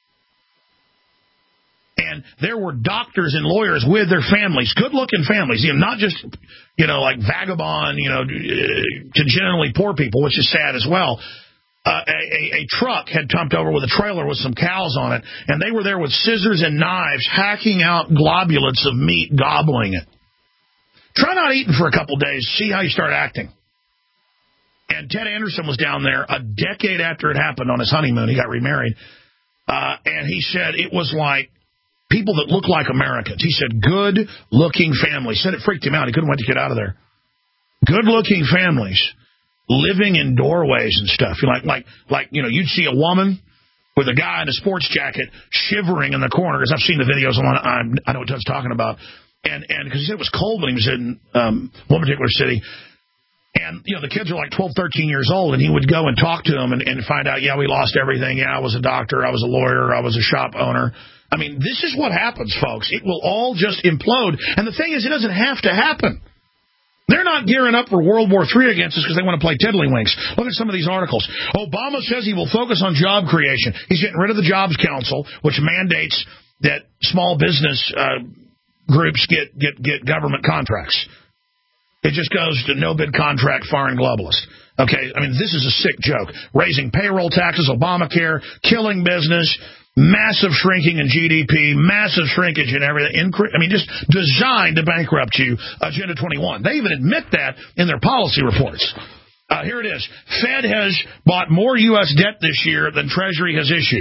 And there were doctors and lawyers with their families, good-looking families, you know, not just, you know, like vagabond, you know, congenitally poor people, which is sad as well. Uh, a, a, a truck had dumped over with a trailer with some cows on it, and they were there with scissors and knives hacking out globulates of meat, gobbling it. Try not eating for a couple days. See how you start acting. And Ted Anderson was down there a decade after it happened on his honeymoon. He got remarried. Uh, and he said it was like people that look like Americans. He said good-looking families. He said it freaked him out. He couldn't wait to get out of there. Good-looking families. Living in doorways and stuff. Like, like, like, you know, you'd see a woman with a guy in a sports jacket shivering in the corner. Because I've seen the videos on. I know what Ted's talking about. And and because he said it was cold when he was in um, one particular city. And, you know, the kids are like twelve, thirteen years old. And he would go and talk to them and, and find out, yeah, we lost everything. Yeah, I was a doctor. I was a lawyer. I was a shop owner. I mean, this is what happens, folks. It will all just implode. And the thing is, it doesn't have to happen. They're not gearing up for World War Three against us because they want to play tiddlywinks. Look at some of these articles. Obama says he will focus on job creation. He's getting rid of the Jobs Council, which mandates that small business uh, groups get, get, get government contracts. It just goes to no-bid contract, foreign globalist. Okay, I mean, this is a sick joke. Raising payroll taxes, Obamacare, killing business, massive shrinking in G D P, massive shrinkage in everything. Incre- I mean, just designed to bankrupt you, Agenda twenty-one. They even admit that in their policy reports. Uh, here it is. Fed has bought more U S debt this year than Treasury has issued.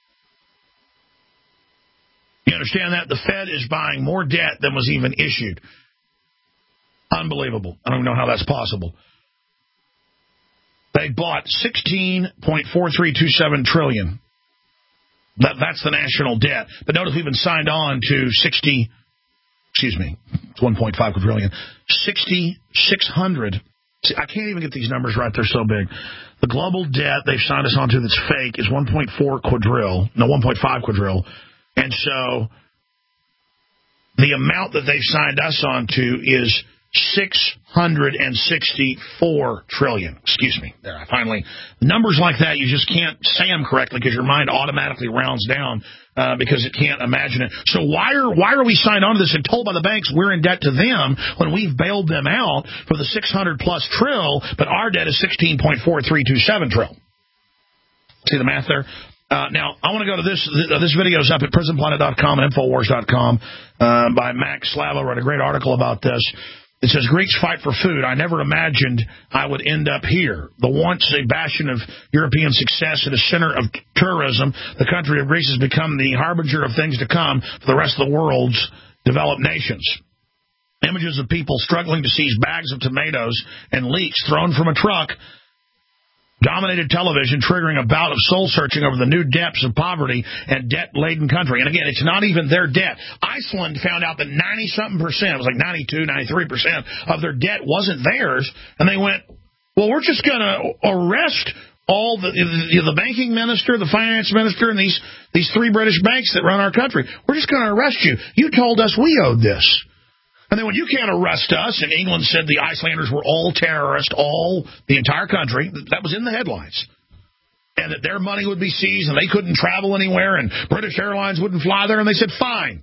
You understand that? The Fed is buying more debt than was even issued. Unbelievable. I don't know how that's possible. They bought sixteen point four three two seven trillion dollars. That, that's the national debt. But notice we've been signed on to sixty, excuse me, it's one point five quadrillion, sixty-six hundred. See, I can't even get these numbers right. They're so big. The global debt they've signed us onto that's fake is one point four quadrille, no, one point five quadrille. And so the amount that they've signed us onto is six hundred sixty-four trillion. Excuse me. There, I finally, numbers like that, you just can't say them correctly because your mind automatically rounds down uh, because it can't imagine it. So why are why are we signed on to this and told by the banks we're in debt to them when we've bailed them out for the six hundred plus trill, but our debt is sixteen point four three two seven trill? See the math there? Uh, now, I want to go to this. This video is up at prison planet dot com and infowars dot com uh, by Max Slavo. Wrote a great article about this. It says, Greeks fight for food. I never imagined I would end up here. The once a bastion of European success and a center of tourism, the country of Greece has become the harbinger of things to come for the rest of the world's developed nations. Images of people struggling to seize bags of tomatoes and leeks thrown from a truck dominated television, triggering a bout of soul-searching over the new depths of poverty and debt-laden country. And again, it's not even their debt. Iceland found out that ninety-something percent, it was like ninety-two, ninety-three percent of their debt wasn't theirs, and they went, well, we're just going to arrest all the, the the banking minister, the finance minister, and these, these three British banks that run our country. We're just going to arrest you. You told us we owed this. And then when you can't arrest us, and England said the Icelanders were all terrorists, all, the entire country, that was in the headlines, and that their money would be seized, and they couldn't travel anywhere, and British Airlines wouldn't fly there, and they said, fine.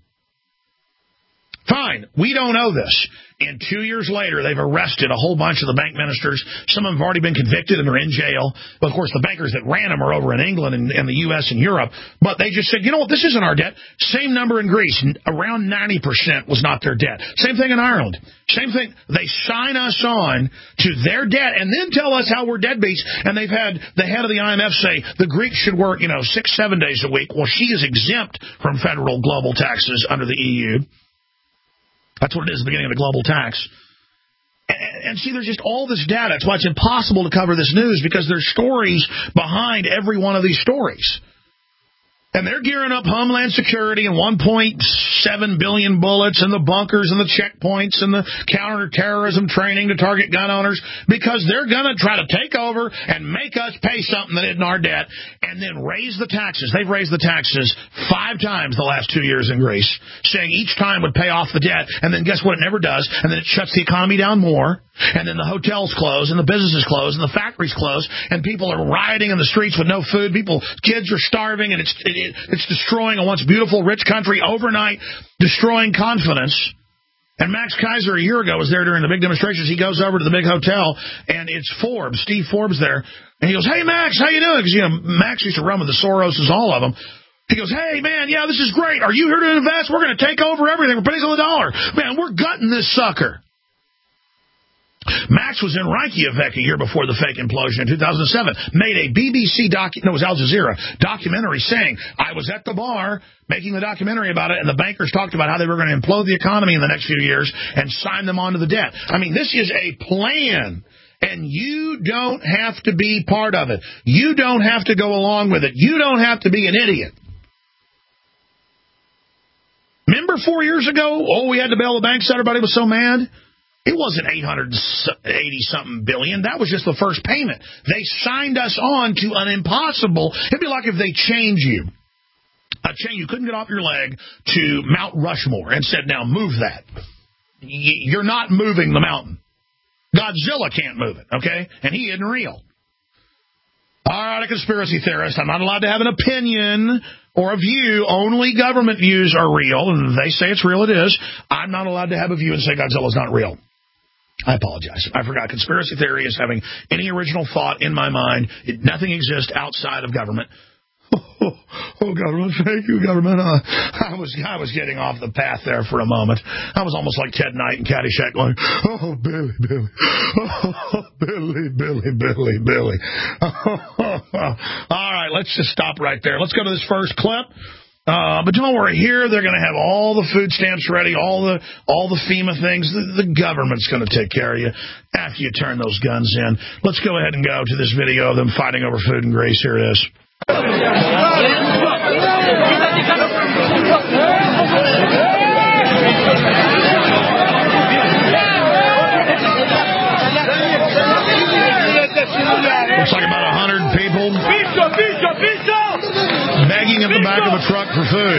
Fine, we don't owe this. And two years later, they've arrested a whole bunch of the bank ministers. Some of them have already been convicted and are in jail. But, of course, the bankers that ran them are over in England and, and the U S and Europe. But they just said, you know what, this isn't our debt. Same number in Greece. Around ninety percent was not their debt. Same thing in Ireland. Same thing. They sign us on to their debt and then tell us how we're deadbeats. And they've had the head of the I M F say the Greeks should work, you know, six, seven days a week. Well, she is exempt from federal global taxes under the E U. That's what it is, the beginning of the global tax. And, and see, there's just all this data. That's why it's impossible to cover this news, because there's stories behind every one of these stories. And they're gearing up Homeland Security and one point seven billion bullets and the bunkers and the checkpoints and the counterterrorism training to target gun owners, because they're going to try to take over and make us pay something that isn't our debt and then raise the taxes. They've raised the taxes five times the last two years in Greece, saying each time would pay off the debt. And then guess what? It never does. And then it shuts the economy down more. And then the hotels close, and the businesses close, and the factories close, and people are rioting in the streets with no food. People, kids are starving, and it's it, it, it's destroying a once beautiful, rich country overnight, destroying confidence. And Max Kaiser a year ago was there during the big demonstrations. He goes over to the big hotel, and it's Forbes, Steve Forbes there, and he goes, "Hey, Max, how you doing?" Because, you know, Max used to run with the Soroses, all of them. He goes, "Hey, man, yeah, this is great. Are you here to invest? We're going to take over everything. We're pennies on the dollar. Man, we're gutting this sucker." Max was in Reykjavik a year before the fake implosion in two thousand seven, made a B B C docu- no, it was Al Jazeera documentary saying, I was at the bar making the documentary about it, and the bankers talked about how they were going to implode the economy in the next few years and sign them onto the debt. I mean, this is a plan, and you don't have to be part of it. You don't have to go along with it. You don't have to be an idiot. Remember four years ago, oh, we had to bail the banks, everybody was so mad? It wasn't eight hundred eighty something billion. That was just the first payment. They signed us on to an impossible. It'd be like if they change you. A chain you couldn't get off your leg to Mount Rushmore and said, now move that. You're not moving the mountain. Godzilla can't move it, okay? And he isn't real. All right, a conspiracy theorist. I'm not allowed to have an opinion or a view. Only government views are real, and they say it's real, it is. I'm not allowed to have a view and say Godzilla's not real. I apologize. I forgot. Conspiracy theory is having any original thought in my mind. It, nothing exists outside of government. Oh, oh, government, thank you, government. Uh, I was I was getting off the path there for a moment. I was almost like Ted Knight in Caddyshack going, oh, Billy, Billy, oh, Billy, Billy, Billy, Billy. All right, let's just stop right there. Let's go to this first clip. Uh, but don't worry, here they're going to have all the food stamps ready, all the all the FEMA things. The, the government's going to take care of you after you turn those guns in. Let's go ahead and go to this video of them fighting over food in Greece. Here it is. Looks like about a hundred people begging at the back of a truck for food.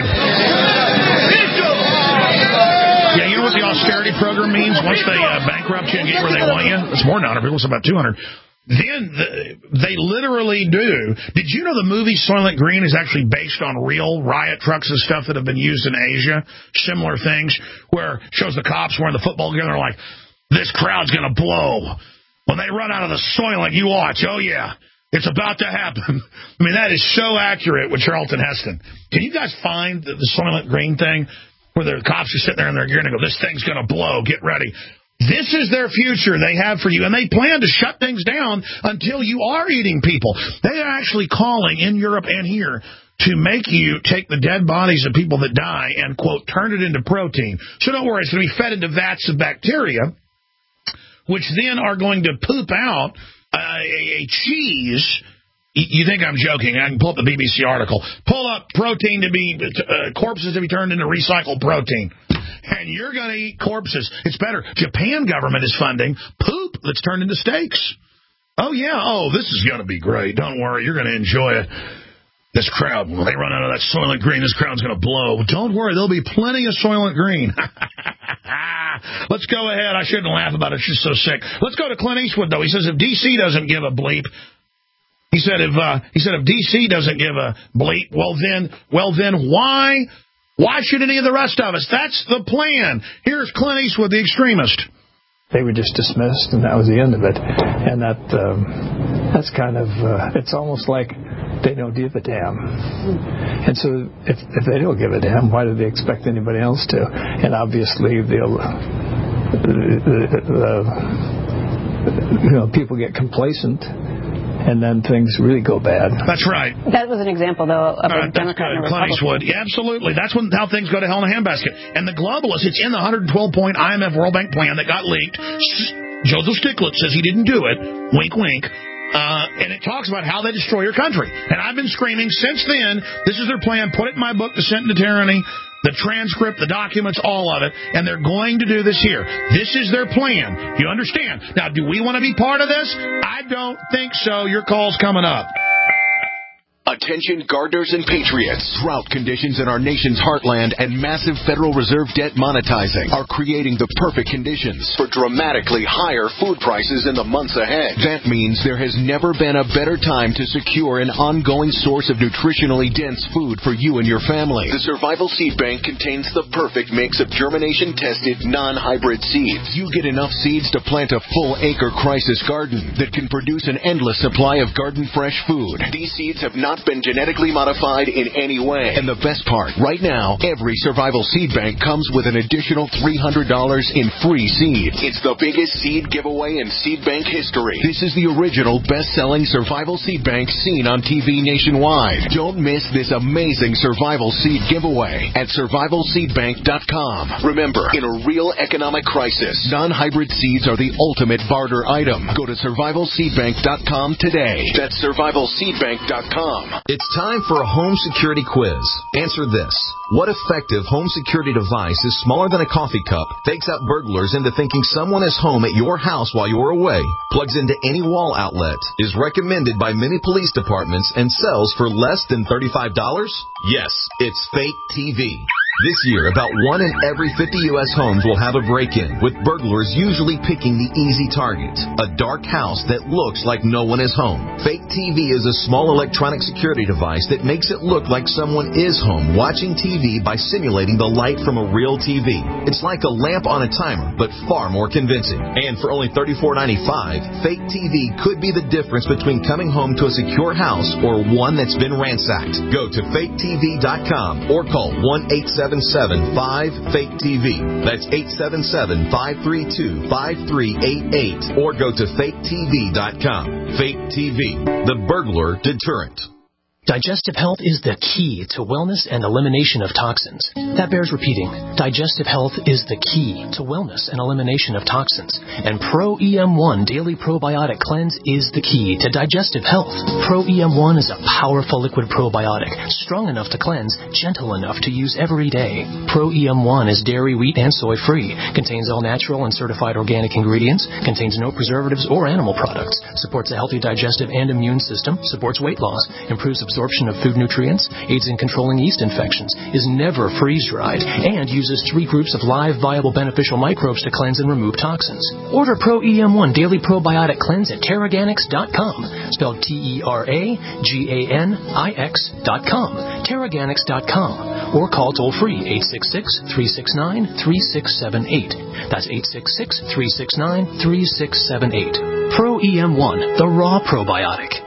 Yeah, you know what the austerity program means? Once they uh, bankrupt you and get where they want you, it's more than one hundred people. It's about two hundred. Then the, they literally do. Did you know the movie Soylent Green is actually based on real riot trucks and stuff that have been used in Asia? Similar things, where it shows the cops wearing the football gear and they're like, this crowd's going to blow. When they run out of the Soylent, you watch. Oh, yeah. It's about to happen. I mean, that is so accurate with Charlton Heston. Can you guys find the, the Soylent Green thing where the cops are sitting there in their gear and they go, this thing's going to blow. Get ready. This is their future they have for you, and they plan to shut things down until you are eating people. They are actually calling in Europe and here to make you take the dead bodies of people that die and, quote, turn it into protein. So don't worry, it's going to be fed into vats of bacteria, which then are going to poop out uh, a, a cheese. You think I'm joking. I can pull up the B B C article. Pull up protein to be, uh, corpses to be turned into recycled protein. And you're going to eat corpses. It's better. Japan government is funding poop that's turned into steaks. Oh, yeah. Oh, this is going to be great. Don't worry. You're going to enjoy it. This crowd, when they run out of that Soylent Green, this crowd's going to blow. Don't worry. There'll be plenty of Soylent Green. Let's go ahead. I shouldn't laugh about it. It's just so sick. Let's go to Clint Eastwood, though. He says if D C doesn't give a bleep, He said if uh, he said if D C doesn't give a bleep, well then, well then, why, why should any of the rest of us? That's the plan. Here's Clint Eastwood, the extremist. They were just dismissed, and that was the end of it. And that um, that's kind of uh, it's almost like they don't give a damn. And so if if they don't give a damn, why do they expect anybody else to? And obviously they'll. Uh, uh, you know, people get complacent. And then things really go bad. That's right. That was an example, though, of a right, Democrat and a Clint Eastwood. Yeah, absolutely. That's when, how things go to hell in a handbasket. And the globalists, it's in the one hundred twelve point I M F World Bank plan that got leaked. Joseph Stiglitz says he didn't do it. Wink, wink. Uh, and it talks about how they destroy your country. And I've been screaming since then, this is their plan. Put it in my book, Descent into Tyranny. The transcript, the documents, all of it, and they're going to do this here. This is their plan. You understand? Now, do we want to be part of this? I don't think so. Your call's coming up. Attention gardeners and patriots. Drought conditions in our nation's heartland and massive Federal Reserve debt monetizing are creating the perfect conditions for dramatically higher food prices in the months ahead. That means there has never been a better time to secure an ongoing source of nutritionally dense food for you and your family. The Survival Seed Bank contains the perfect mix of germination-tested, non-hybrid seeds. You get enough seeds to plant a full-acre crisis garden that can produce an endless supply of garden-fresh food. These seeds have not been genetically modified in any way. And the best part, right now, every Survival Seed Bank comes with an additional three hundred dollars in free seed. It's the biggest seed giveaway in seed bank history. This is the original best-selling Survival Seed Bank seen on T V nationwide. Don't miss this amazing Survival Seed giveaway at survival seed bank dot com. Remember, in a real economic crisis, non-hybrid seeds are the ultimate barter item. Go to survival seed bank dot com today. That's survival seed bank dot com. It's time for a home security quiz. Answer this. What effective home security device is smaller than a coffee cup, fakes out burglars into thinking someone is home at your house while you're away, plugs into any wall outlet, is recommended by many police departments, and sells for less than thirty-five dollars? Yes, it's Fake T V. This year, about one in every fifty U S homes will have a break-in, with burglars usually picking the easy target, a dark house that looks like no one is home. Fake T V is a small electronic security device that makes it look like someone is home watching T V by simulating the light from a real T V. It's like a lamp on a timer, but far more convincing. And for only thirty-four ninety-five, Fake T V could be the difference between coming home to a secure house or one that's been ransacked. Go to fake T V dot com or call one eight seven seven five fake T V. That's eight seven seven, five three two, five three eight eight or go to fake T V dot com. Fake T V, the burglar deterrent. Digestive health is the key to wellness and elimination of toxins. That bears repeating. Digestive health is the key to wellness and elimination of toxins. And Pro E M one Daily Probiotic Cleanse is the key to digestive health. Pro E M one is a powerful liquid probiotic, strong enough to cleanse, gentle enough to use every day. Pro E M one is dairy, wheat, and soy-free, contains all natural and certified organic ingredients, contains no preservatives or animal products, supports a healthy digestive and immune system, supports weight loss, improves absorption absorption of food nutrients, aids in controlling yeast infections, is never freeze-dried, and uses three groups of live, viable, beneficial microbes to cleanse and remove toxins. Order Pro E M one Daily Probiotic Cleanse at Terraganix dot com, spelled T E R A G A N I X dot com, Terraganix dot com, or call toll-free eight six six, three six nine, three six seven eight. That's eight six six, three six nine, three six seven eight. Pro E M one, the raw probiotic.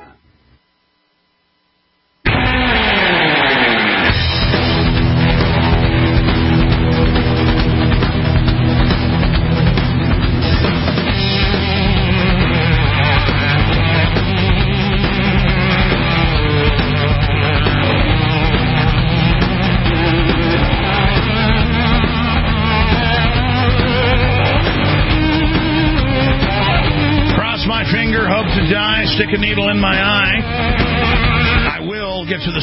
finger, hope to die, stick a needle in my eye. I will get to this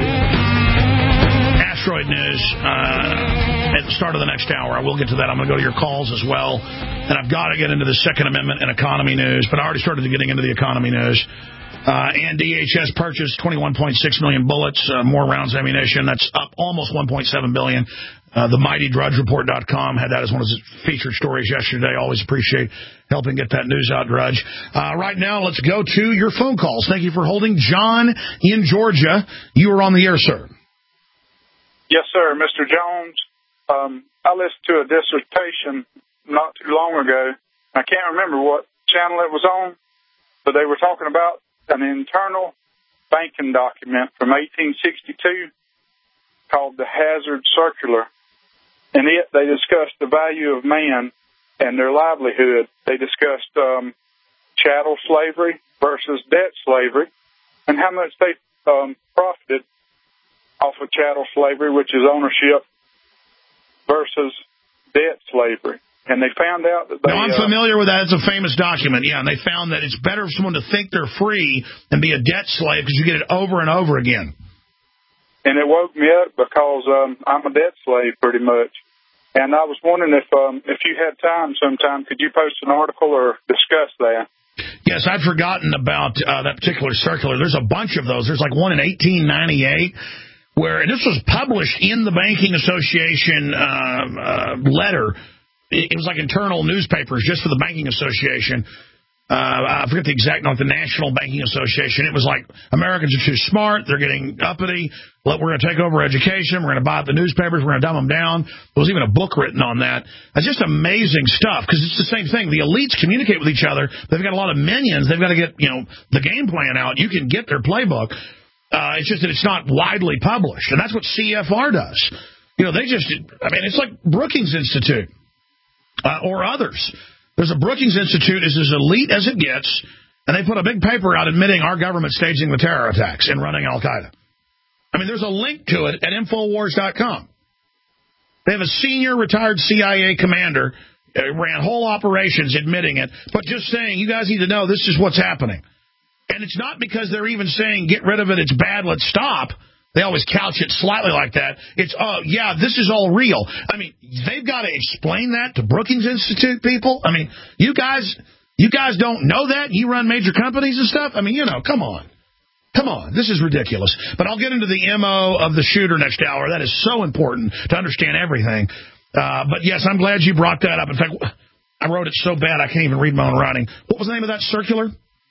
asteroid news uh, at the start of the next hour. I will get to that. I'm going to go to your calls as well. And I've got to get into the Second Amendment and economy news, but I already started getting into the economy news. Uh, and D H S purchased twenty-one point six million bullets, uh, more rounds of ammunition. That's up almost one point seven billion dollars. Uh, the mighty drudge report dot com had that as one of its featured stories yesterday. Always appreciate helping get that news out, Drudge. Uh, right now, let's go to your phone calls. Thank you for holding. John in Georgia, you are on the air, sir. Yes, sir, Mister Jones. Um, I listened to a dissertation not too long ago. I can't remember what channel it was on, but they were talking about an internal banking document from eighteen sixty-two called the Hazard Circular. In it, they discussed the value of man and their livelihood. They discussed um, chattel slavery versus debt slavery and how much they um, profited off of chattel slavery, which is ownership, versus debt slavery. And they found out that they... No, I'm uh, familiar with that. It's a famous document, yeah. And they found that it's better for someone to think they're free than be a debt slave because you get it over and over again. And it woke me up because um, I'm a debt slave pretty much. And I was wondering if um, if you had time sometime, could you post an article or discuss that? Yes, I'd forgotten about uh, that particular circular. There's a bunch of those. There's like one in eighteen ninety-eight where, and this was published in the Banking Association uh, uh, letter. It was like internal newspapers just for the Banking Association. Uh, I forget the exact note, the National Banking Association. It was like, Americans are too smart. They're getting uppity. We're going to take over education. We're going to buy up the newspapers. We're going to dumb them down. There was even a book written on that. It's just amazing stuff because it's the same thing. The elites communicate with each other. They've got a lot of minions. They've got to get, you know, the game plan out. You can get their playbook. Uh, it's just that it's not widely published. And that's what C F R does. You know, they just, I mean, it's like Brookings Institute uh, or others. There's a Brookings Institute is as elite as it gets, and they put a big paper out admitting our government staging the terror attacks and running Al-Qaeda. I mean, there's a link to it at Infowars dot com. They have a senior retired C I A commander, uh, ran whole operations admitting it, but just saying, you guys need to know this is what's happening. And it's not because they're even saying, get rid of it, it's bad, let's stop. They always couch it slightly like that. It's, oh, yeah, this is all real. I mean, they've got to explain that to Brookings Institute people. I mean, you guys you guys don't know that? You run major companies and stuff? I mean, you know, come on. Come on. This is ridiculous. But I'll get into the M O of the shooter next hour. That is so important to understand everything. Uh, but, yes, I'm glad you brought that up. In fact, I wrote it so bad I can't even read my own writing. What was the name of that circular?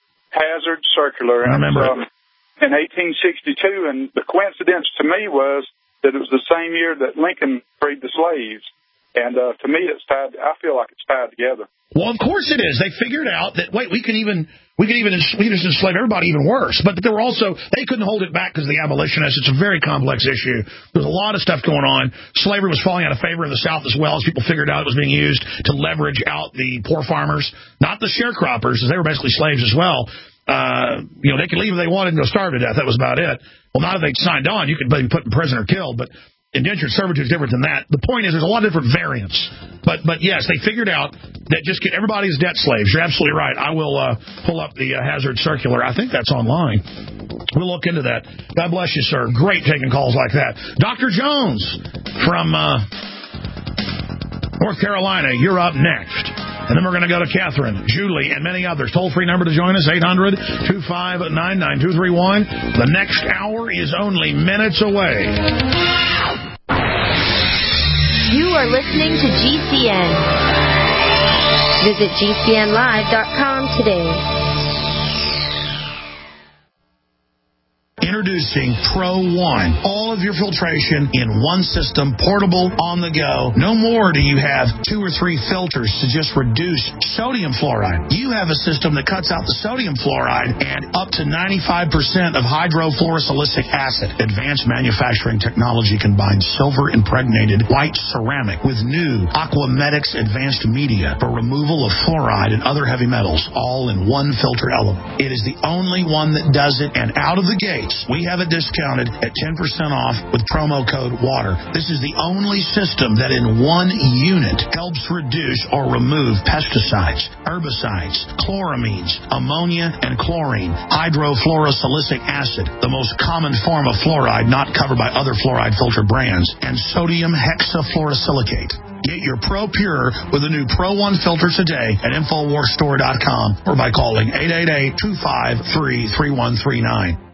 Hazard Circular. I remember um, in eighteen sixty-two, and the coincidence to me was that it was the same year that Lincoln freed the slaves. And uh, to me, it's tied. I feel like it's tied together. Well, of course it is. They figured out that, wait, we can even we can even we can just enslave everybody even worse. But there were also, they couldn't hold it back because of the abolitionists. It's a very complex issue. There's a lot of stuff going on. Slavery was falling out of favor in the South as well, as people figured out it was being used to leverage out the poor farmers, not the sharecroppers, as they were basically slaves as well. Uh, you know, they could leave if they wanted and go starve to death. That was about it. Well, not if they signed on. You could be put in prison or killed, but indentured servitude is different than that. The point is there's a lot of different variants. But, but yes, they figured out that just get everybody's debt slaves. You're absolutely right. I will uh, pull up the uh, Hazard Circular. I think that's online. We'll look into that. God bless you, sir. Great taking calls like that. Doctor Jones from uh, North Carolina, you're up next. And then we're going to go to Catherine, Julie, and many others. Toll-free number to join us, eight hundred, two five nine, nine two three one. The next hour is only minutes away. You are listening to G C N. Visit G C N live dot com today. Introducing Pro One. All of your filtration in one system, portable, on the go. No more do you have two or three filters to just reduce sodium fluoride. You have a system that cuts out the sodium fluoride and up to ninety-five percent of hydrofluorosilicic acid. Advanced manufacturing technology combines silver-impregnated white ceramic with new Aquamedics advanced media for removal of fluoride and other heavy metals, all in one filter element. It is the only one that does it, and out of the gate, we have it discounted at ten percent off with promo code WATER. This is the only system that in one unit helps reduce or remove pesticides, herbicides, chloramines, ammonia, and chlorine, hydrofluorosilicic acid, the most common form of fluoride not covered by other fluoride filter brands, and sodium hexafluorosilicate. Get your Pro Pure with the new Pro one filter today at Infowars Store dot com or by calling eight eight eight, two five three, three one three nine.